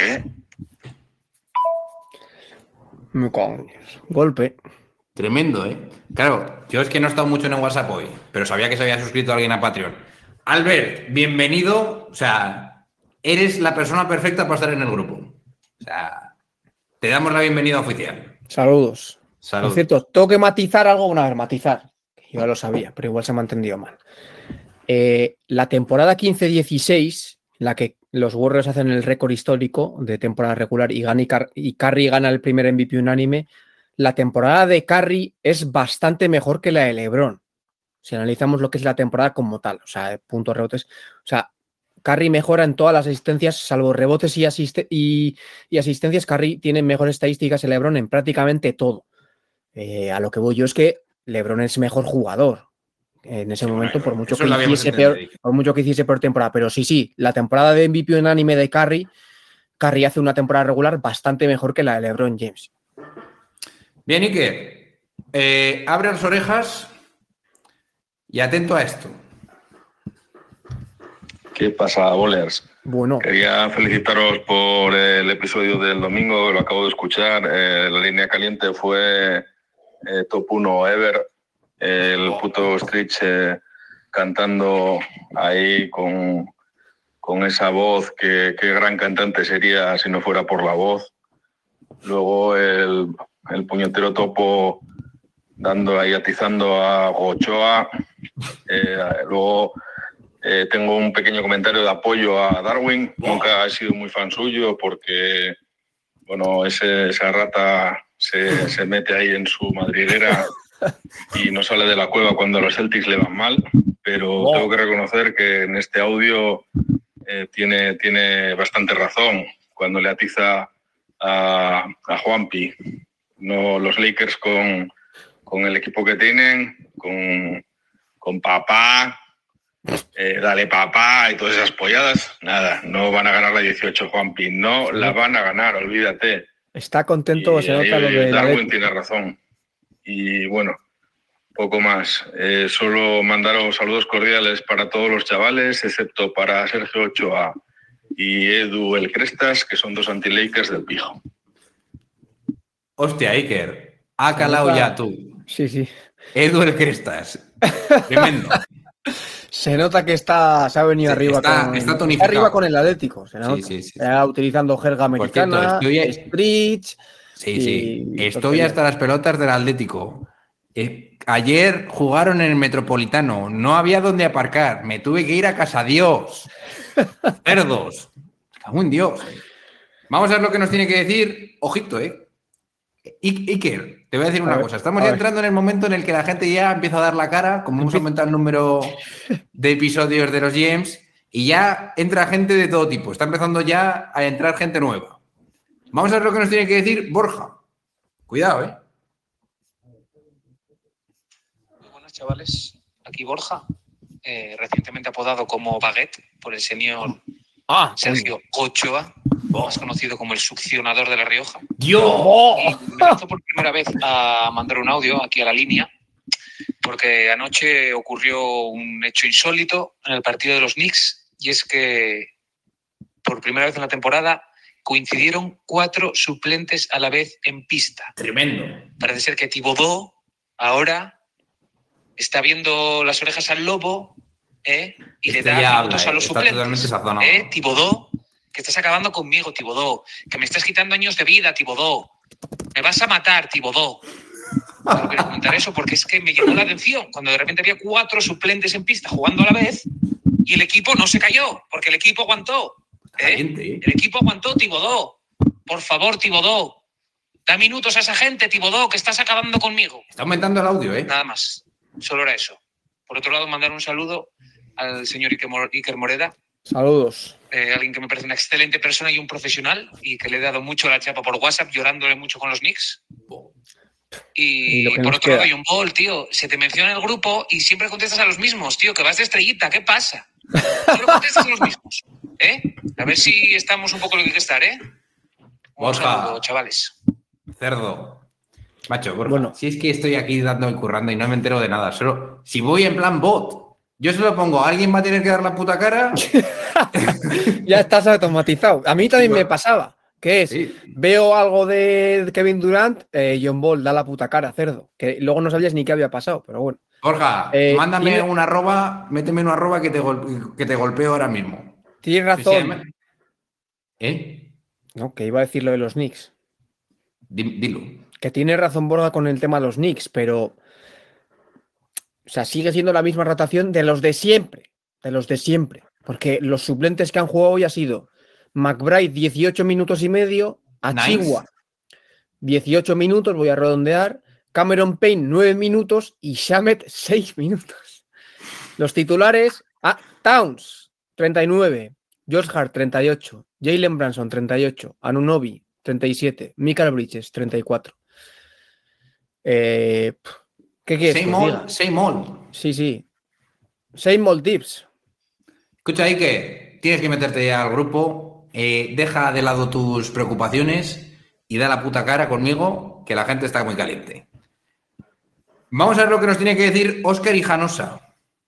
Speaker 3: Me cago. Golpe.
Speaker 2: Tremendo, Claro, yo es que no he estado mucho en el WhatsApp hoy, pero sabía que se había suscrito alguien a Patreon. Albert, bienvenido. O sea, eres la persona perfecta para estar en el grupo. O sea, te damos la bienvenida oficial.
Speaker 3: Saludos.
Speaker 2: Saludos.
Speaker 3: Por cierto, tengo que matizar algo, matizar. Yo ya lo sabía, pero igual se me ha entendido mal. La temporada 15-16, en la que los Warriors hacen el récord histórico de temporada regular y Curry gana el primer MVP unánime, la temporada de Curry es bastante mejor que la de LeBron. Si analizamos lo que es la temporada como tal, o sea, puntos, rebotes, o sea, Curry mejora en todas las asistencias, salvo rebotes y asistencias. Curry tiene mejores estadísticas que LeBron en prácticamente todo. A lo que voy yo es que LeBron es mejor jugador en ese momento, por mucho que hiciese peor temporada. Pero sí, la temporada de MVP unánime de Curry hace una temporada regular bastante mejor que la de LeBron James.
Speaker 2: Bien, Iker, abre las orejas y atento a esto.
Speaker 8: ¿Qué pasa, Bowlers?
Speaker 3: Bueno.
Speaker 8: Quería felicitaros por el episodio del domingo, lo acabo de escuchar. La línea caliente fue top 1 ever. El puto Stritch cantando ahí con esa voz, qué gran cantante sería si no fuera por la voz. Luego el puñetero Topo dando ahí, atizando a Ochoa. Luego Tengo un pequeño comentario de apoyo a Darwin. Nunca he sido muy fan suyo porque, bueno, esa rata se mete ahí en su madriguera y no sale de la cueva cuando a los Celtics le van mal. Pero tengo que reconocer que en este audio tiene bastante razón cuando le atiza a Juanpi. No, los Lakers con el equipo que tienen, con papá, dale papá y todas esas polladas, nada, no van a ganar la 18, Juanpi, no la van a ganar, olvídate.
Speaker 3: Está contento, se nota lo de
Speaker 8: Darwin tiene razón. Y bueno, poco más. Solo mandaros saludos cordiales para todos los chavales, excepto para Sergio Ochoa y Edu el Crestas, que son 2 anti-Lakers del pijo.
Speaker 2: Hostia, Iker, ha calado ya tú.
Speaker 3: Sí.
Speaker 2: Edu el Crestas. Tremendo.
Speaker 3: Se nota que se ha venido arriba con el Atlético. Se nota. Sí. Utilizando jerga americana, Street.
Speaker 2: Sí. Estoy hasta las pelotas del Atlético. Ayer jugaron en el Metropolitano. No había donde aparcar. Me tuve que ir a casa. Dios. Cerdos. Cago en Dios. Vamos a ver lo que nos tiene que decir. Ojito, Iker, te voy a decir una cosa. Estamos ya entrando en el momento en el que la gente ya empieza a dar la cara, como hemos aumentado el número de episodios de los GMs, y ya entra gente de todo tipo. Está empezando ya a entrar gente nueva. Vamos a ver lo que nos tiene que decir Borja. Cuidado,
Speaker 9: Muy buenas, chavales. Aquí Borja, recientemente apodado como Baguette por el señor Sergio Ochoa, más conocido como el succionador de La Rioja.
Speaker 2: ¡Yo!
Speaker 9: Y me lanzo por primera vez a mandar un audio aquí a la línea, porque anoche ocurrió un hecho insólito en el partido de los Knicks, y es que por primera vez en la temporada coincidieron 4 suplentes a la vez en pista.
Speaker 2: Tremendo.
Speaker 9: Parece ser que Thibodeau ahora está viendo las orejas al lobo, y le da minutos a los suplentes. Thibodeau, que estás acabando conmigo, Thibodeau, que me estás quitando años de vida, Thibodeau. Me vas a matar, Thibodeau. Solo quiero comentar eso porque es que me llamó la atención cuando de repente había 4 suplentes en pista jugando a la vez y el equipo no se cayó, porque el equipo aguantó. El equipo aguantó, Thibodeau. Por favor, Thibodeau. Da minutos a esa gente, Thibodeau, que estás acabando conmigo.
Speaker 2: Está aumentando el audio,
Speaker 9: Nada más. Solo era eso. Por otro lado, mandar un saludo al señor Iker Moreda.
Speaker 3: Saludos.
Speaker 9: Alguien que me parece una excelente persona y un profesional, y que le he dado mucho la chapa por WhatsApp, llorándole mucho con los Knicks. Y por otro lado, John Ball, tío, se te menciona el grupo y siempre contestas a los mismos, tío, que vas de estrellita, ¿qué pasa? Solo contestas a los mismos, A ver si estamos un poco lo que hay que estar, Un saludo, chavales.
Speaker 2: Cerdo. Macho, Borja, bueno, si es que estoy aquí dando y currando y no me entero de nada, solo si voy en plan bot, yo se lo pongo, ¿alguien va a tener que dar la puta cara?
Speaker 3: Ya estás automatizado. A mí también me pasaba. ¿Qué es? Sí. Veo algo de Kevin Durant, John Ball da la puta cara, cerdo. Que luego no sabías ni qué había pasado, pero bueno.
Speaker 2: Borja, mándame un arroba, méteme un arroba que te golpeo ahora mismo.
Speaker 3: Tienes razón. No, que iba a decir lo de los Knicks.
Speaker 2: Dilo.
Speaker 3: Que tiene razón Borja con el tema de los Knicks, pero... O sea, sigue siendo la misma rotación de los de siempre. Porque los suplentes que han jugado hoy ha sido McBride 18 minutos y medio, Achigua 18 minutos, voy a redondear, Cameron Payne 9 minutos y Shamet 6 minutos. Los titulares, Towns 39, Josh Hart 38, Jalen Brunson 38, Anunoby 37, Michael Bridges 34. ¿Qué quieres?
Speaker 2: Same all.
Speaker 3: Sí. Same all dips.
Speaker 2: Escucha ahí que tienes que meterte ya al grupo, deja de lado tus preocupaciones y da la puta cara conmigo, que la gente está muy caliente. Vamos a ver lo que nos tiene que decir Óscar Hijanosa.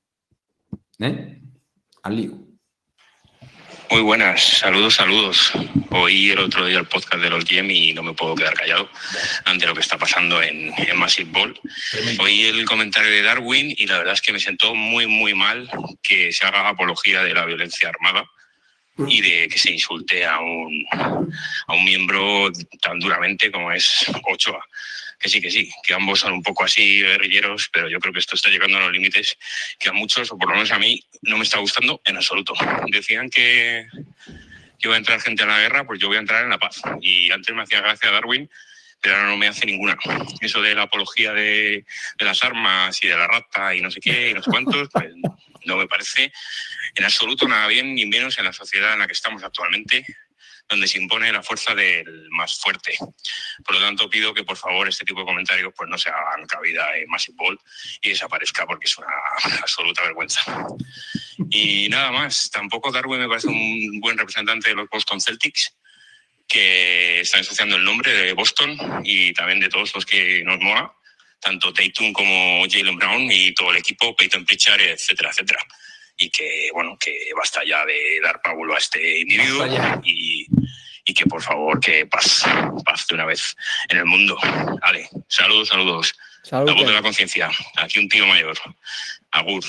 Speaker 2: Al lío.
Speaker 10: Muy buenas, saludos. Oí el otro día el podcast de los GM y no me puedo quedar callado ante lo que está pasando en Massive Ball. Oí el comentario de Darwin y la verdad es que me sentó muy, muy mal que se haga apología de la violencia armada, y de que se insulte a un miembro tan duramente como es Ochoa. Que sí, que ambos son un poco así guerrilleros, pero yo creo que esto está llegando a los límites que a muchos, o por lo menos a mí, no me está gustando en absoluto. Decían que iba a entrar gente a la guerra, pues yo voy a entrar en la paz. Y antes me hacía gracia Darwin, pero ahora no me hace ninguna. Eso de la apología de las armas y de la rata y no sé qué y no sé cuántos, pues no me parece en absoluto nada bien, ni menos en la sociedad en la que estamos actualmente, donde se impone la fuerza del más fuerte. Por lo tanto, pido que, por favor, este tipo de comentarios pues no se hagan cabida en Massive Ball y desaparezca, porque es una absoluta vergüenza. Y nada más, tampoco Darwin me parece un buen representante de los Boston Celtics, que está ensuciando el nombre de Boston y también de todos los que nos mola, tanto Tatum como Jaylen Brown y todo el equipo, Peyton Pritchard, etcétera, etcétera. Y que, bueno, que basta ya de dar pábulo a este individuo y que, por favor, que paz de una vez en el mundo. Vale, saludos. La voz de la conciencia. Aquí un tío mayor. Agur.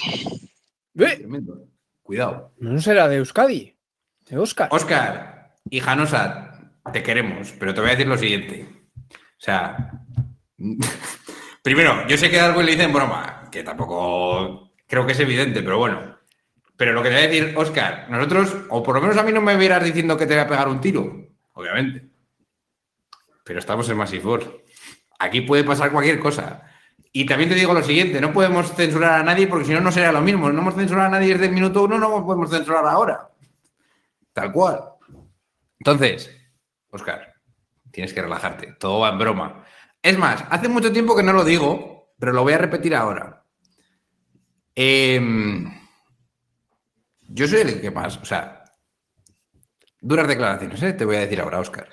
Speaker 2: Cuidado.
Speaker 3: No será de Euskadi, de Óscar.
Speaker 2: Óscar y Janosa, te queremos, pero te voy a decir lo siguiente. O sea, primero, yo sé que algo le dice en broma, que tampoco creo que es evidente, pero bueno. Pero lo que te voy a decir, Óscar, nosotros, o por lo menos a mí no me vieras diciendo que te voy a pegar un tiro, obviamente. Pero estamos en Massive Ball. Aquí puede pasar cualquier cosa. Y también te digo lo siguiente, no podemos censurar a nadie porque si no, no sería lo mismo. No hemos censurado a nadie desde el minuto 1, no podemos censurar ahora. Tal cual. Entonces, Óscar, tienes que relajarte. Todo va en broma. Es más, hace mucho tiempo que no lo digo, pero lo voy a repetir ahora. Yo soy el que más, o sea, duras declaraciones, te voy a decir ahora, Óscar.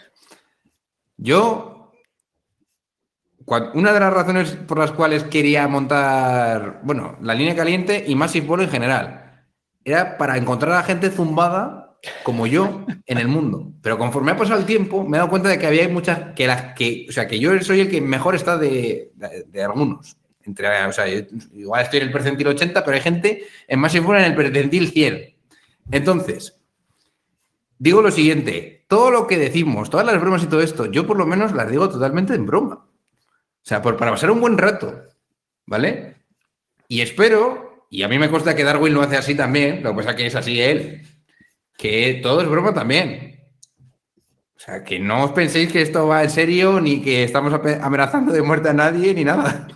Speaker 2: Una de las razones por las cuales quería montar, bueno, la línea caliente y Massive Ball en general, era para encontrar a gente zumbada como yo en el mundo. Pero conforme ha pasado el tiempo, me he dado cuenta de que había muchas, o sea, que yo soy el que mejor está de algunos. O sea, igual estoy en el percentil 80, pero hay gente en Massive Ball en el percentil 100. Entonces, digo lo siguiente, todo lo que decimos, todas las bromas y todo esto, yo por lo menos las digo totalmente en broma. O sea, para pasar un buen rato, ¿vale? Y espero, y a mí me consta que Darwin lo hace así también, lo que pasa es que es así él, que todo es broma también. O sea, que no os penséis que esto va en serio, ni que estamos amenazando de muerte a nadie, ni nada.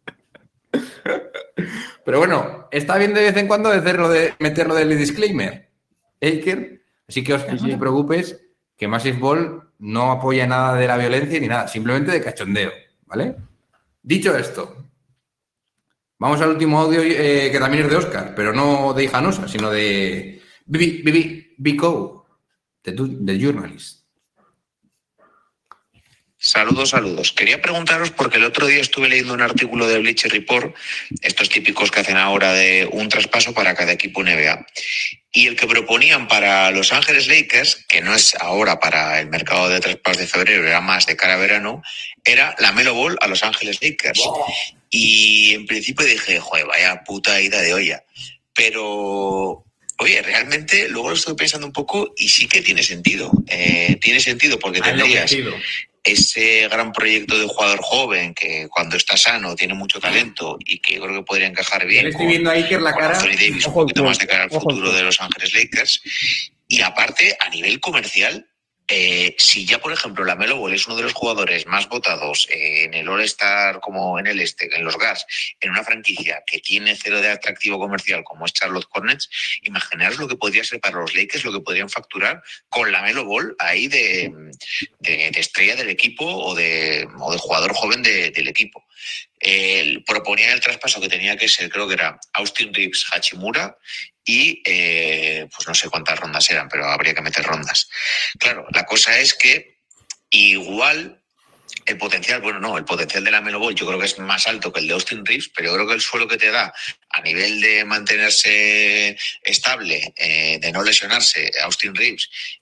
Speaker 2: Pero bueno, está bien de vez en cuando meterlo del disclaimer, Iker. Así que, Óscar, no te preocupes, que Massive Ball no apoya nada de la violencia ni nada, simplemente de cachondeo, ¿vale? Dicho esto, vamos al último audio que también es de Óscar, pero no de Hijanosa, sino de Bico, de Journalist.
Speaker 9: Saludos. Quería preguntaros, porque el otro día estuve leyendo un artículo de Bleacher Report, estos típicos que hacen ahora de un traspaso para cada equipo NBA. Y el que proponían para Los Ángeles Lakers, que no es ahora para el mercado de traspasos de febrero, era más de cara a verano, era la Melo Ball a Los Ángeles Lakers. Wow. Y en principio dije, joder, vaya puta ida de olla. Pero, oye, realmente luego lo estoy pensando un poco y sí que tiene sentido. Tiene sentido porque tendrías ese gran proyecto de jugador joven que cuando está sano tiene mucho talento y que creo que podría encajar bien.
Speaker 2: Estoy viendo ahí que la cara.
Speaker 9: Anthony Davis, un poquito más de cara al futuro de Los Ángeles Lakers. Y aparte, a nivel comercial, si ya, por ejemplo, la Melo Ball es uno de los jugadores más votados en el All-Star, como en el en los Guards, en una franquicia que tiene cero de atractivo comercial como es Charlotte Hornets, imaginaros lo que podría ser para los Lakers, lo que podrían facturar con la Melo Ball ahí de estrella del equipo o de jugador joven del equipo. Proponía el traspaso que tenía que ser, creo que era Austin Reeves, Hachimura y pues no sé cuántas rondas eran, pero habría que meter rondas. Claro, la cosa es que igual el potencial de la Melo Ball yo creo que es más alto que el de Austin Reeves, pero yo creo que el suelo que te da a nivel de mantenerse estable, de no lesionarse Austin Reeves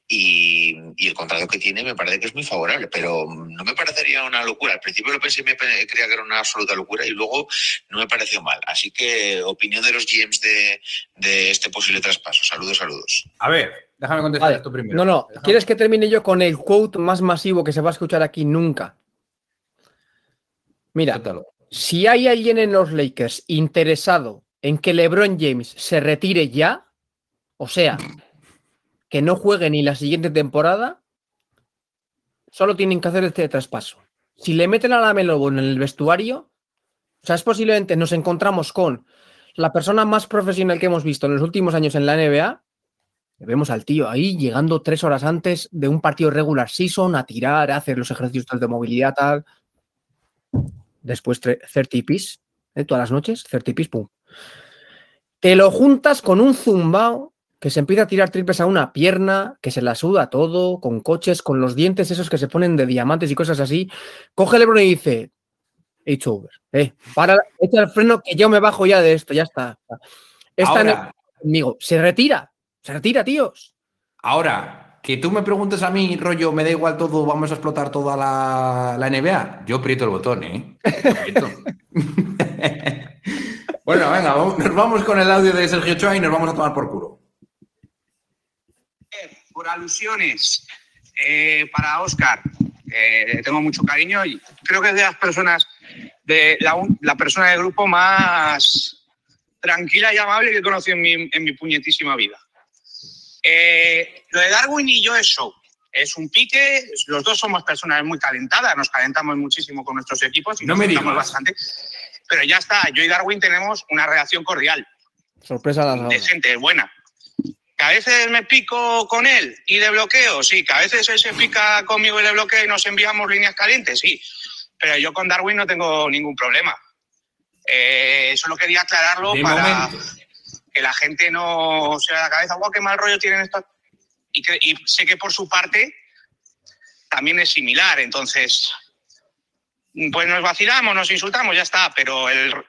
Speaker 7: y el contrato que tiene me parece que es muy favorable, pero no me parecería una locura. Al principio lo pensé y me creía que era una absoluta locura y luego no me pareció mal. Así que opinión de los GMs de este posible traspaso. Saludos.
Speaker 2: A ver, déjame contestar esto primero.
Speaker 3: No. ¿Quieres que termine yo con el quote más masivo que se va a escuchar aquí nunca? Mira,
Speaker 2: Suéltalo.
Speaker 3: Si hay alguien en los Lakers interesado en que LeBron James se retire ya, o sea, que no juegue ni la siguiente temporada, solo tienen que hacer este traspaso. Si le meten a LaMelo Ball en el vestuario, o sea, es posiblemente nos encontramos con la persona más profesional que hemos visto en los últimos años en la NBA. Vemos al tío ahí llegando 3 horas antes de un partido regular season a tirar, a hacer los ejercicios de movilidad, tal. Después 30 piece, todas las noches, 30 piece, pum. Te lo juntas con un zumbao que se empieza a tirar triples a una pierna, que se la suda todo, con coches, con los dientes esos que se ponen de diamantes y cosas así. Coge LeBron y dice, it's over. Para, echa el freno que yo me bajo ya de esto, ya está.
Speaker 2: Ahora,
Speaker 3: conmigo. Se retira, tíos.
Speaker 2: Ahora, que tú me preguntes a mí, rollo, me da igual todo, vamos a explotar toda la NBA. Yo aprieto el botón, Bueno, venga, nos vamos con el audio de Sergio Ochoa y nos vamos a tomar por culo.
Speaker 11: Por alusiones, para Óscar, tengo mucho cariño y creo que es de las personas, la persona del grupo más tranquila y amable que he conocido en mi puñetísima vida. Lo de Darwin y yo es show. Es un pique, los dos somos personas muy calentadas, nos calentamos muchísimo con nuestros equipos y
Speaker 2: no
Speaker 11: nos
Speaker 2: me digas
Speaker 11: bastante. Pero ya está, yo y Darwin tenemos una relación cordial.
Speaker 3: Sorpresa
Speaker 11: de gente buena. Que a veces me pico con él y le bloqueo, sí. Que a veces él se pica conmigo y le bloqueo y nos enviamos líneas calientes, sí. Pero yo con Darwin no tengo ningún problema. Solo quería aclararlo para que la gente no se vaya a la cabeza, guau, qué mal rollo tienen estos. Y sé que por su parte también es similar, entonces pues nos vacilamos, nos insultamos, ya está, pero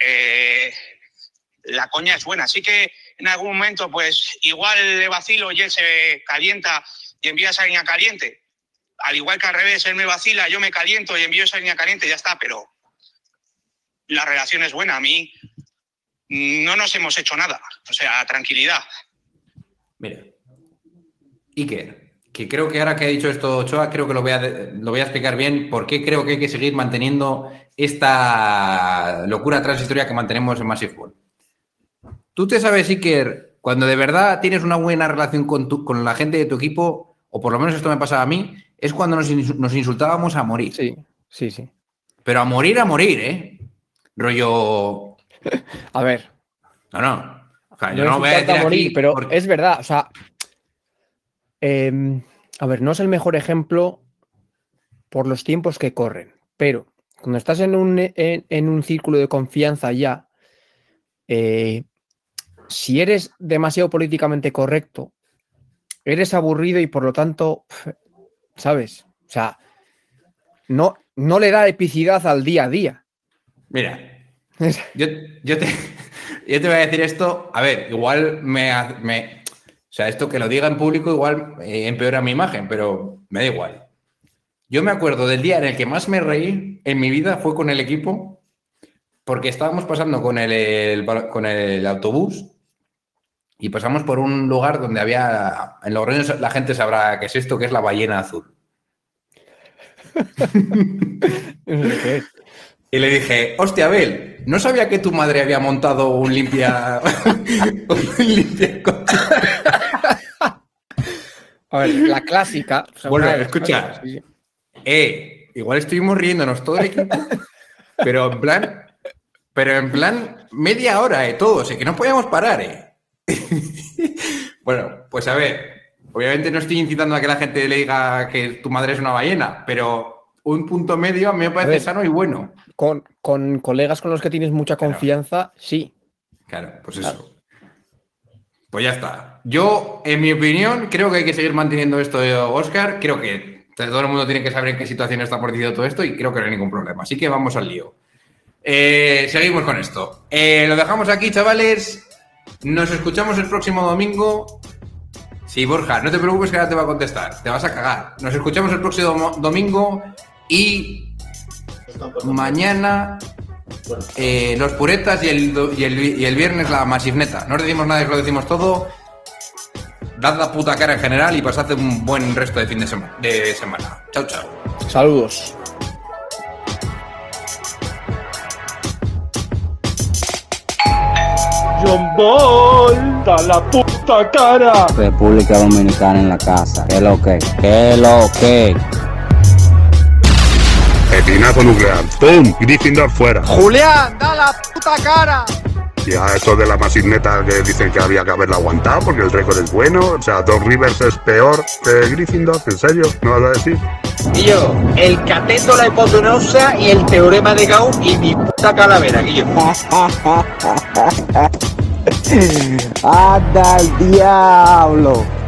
Speaker 11: la coña es buena. Así que en algún momento pues igual le vacilo y él se calienta y envía esa línea caliente. Al igual que al revés, él me vacila, yo me caliento y envío esa línea caliente, ya está, pero la relación es buena. A mí no nos hemos hecho nada, o sea, tranquilidad.
Speaker 2: Mira, Iker, que creo que ahora que ha dicho esto Ochoa, creo que lo voy a explicar bien por qué creo que hay que seguir manteniendo esta locura transitoria que mantenemos en Massive Ball. Tú te sabes, Iker, cuando de verdad tienes una buena relación con la gente de tu equipo, o por lo menos esto me pasaba a mí, es cuando nos insultábamos a morir.
Speaker 3: Sí.
Speaker 2: Pero a morir, rollo...
Speaker 3: A ver.
Speaker 2: No. O sea, yo no voy a decir
Speaker 3: a morir,
Speaker 2: aquí
Speaker 3: pero es verdad, o sea... a ver, no es el mejor ejemplo por los tiempos que corren, pero cuando estás en un círculo de confianza ya, si eres demasiado políticamente correcto, eres aburrido y por lo tanto, ¿sabes? O sea, no le da epicidad al día a día.
Speaker 2: Mira, yo te voy a decir esto, a ver, igual o sea, esto que lo diga en público igual empeora mi imagen, pero me da igual. Yo me acuerdo del día en el que más me reí en mi vida fue con el equipo, porque estábamos pasando con el autobús y pasamos por un lugar donde había, en Logroño la gente sabrá qué es esto, que es la ballena azul. Y le dije, hostia, Abel, no sabía que tu madre había montado un limpia...
Speaker 3: A ver, la clásica...
Speaker 2: Bueno, escucha. Igual estuvimos riéndonos todo el equipo, pero en plan media hora, todos, que no podíamos parar, Bueno, pues a ver, obviamente no estoy incitando a que la gente le diga que tu madre es una ballena, pero un punto medio a mí me parece sano y bueno.
Speaker 3: Con colegas con los que tienes mucha confianza, sí.
Speaker 2: Claro, pues eso. Claro. Pues ya está. Yo, en mi opinión, creo que hay que seguir manteniendo esto de Óscar. Creo que todo el mundo tiene que saber en qué situación está portando todo esto y creo que no hay ningún problema. Así que vamos al lío. Seguimos con esto. Lo dejamos aquí, chavales. Nos escuchamos el próximo domingo. Sí, Borja, no te preocupes que ahora te va a contestar. Te vas a cagar. Nos escuchamos el próximo domingo y mañana los puretas y el viernes la masivneta. No os decimos nada, os lo decimos todo. Dad la puta cara en general y pasad un buen resto de fin de semana. Chao, chao.
Speaker 3: Saludos.
Speaker 12: John Ball, da la puta cara.
Speaker 5: República Dominicana en la casa. ¿Qué lo que? ¿Qué lo que?
Speaker 13: Pepinazo nuclear. ¡Pum! Gryffindor fuera.
Speaker 12: Julián, da la puta cara.
Speaker 13: Ya eso de la masivneta que dicen que había que haberla aguantado porque el récord es bueno. O sea, Doc Rivers es peor que Gryffindor. ¿En serio? ¿No vas a decir?
Speaker 12: Guillo, el cateto, la hipotenusa y el teorema de Gauss y mi puta calavera, Guillo.
Speaker 5: ¡Anda el diablo!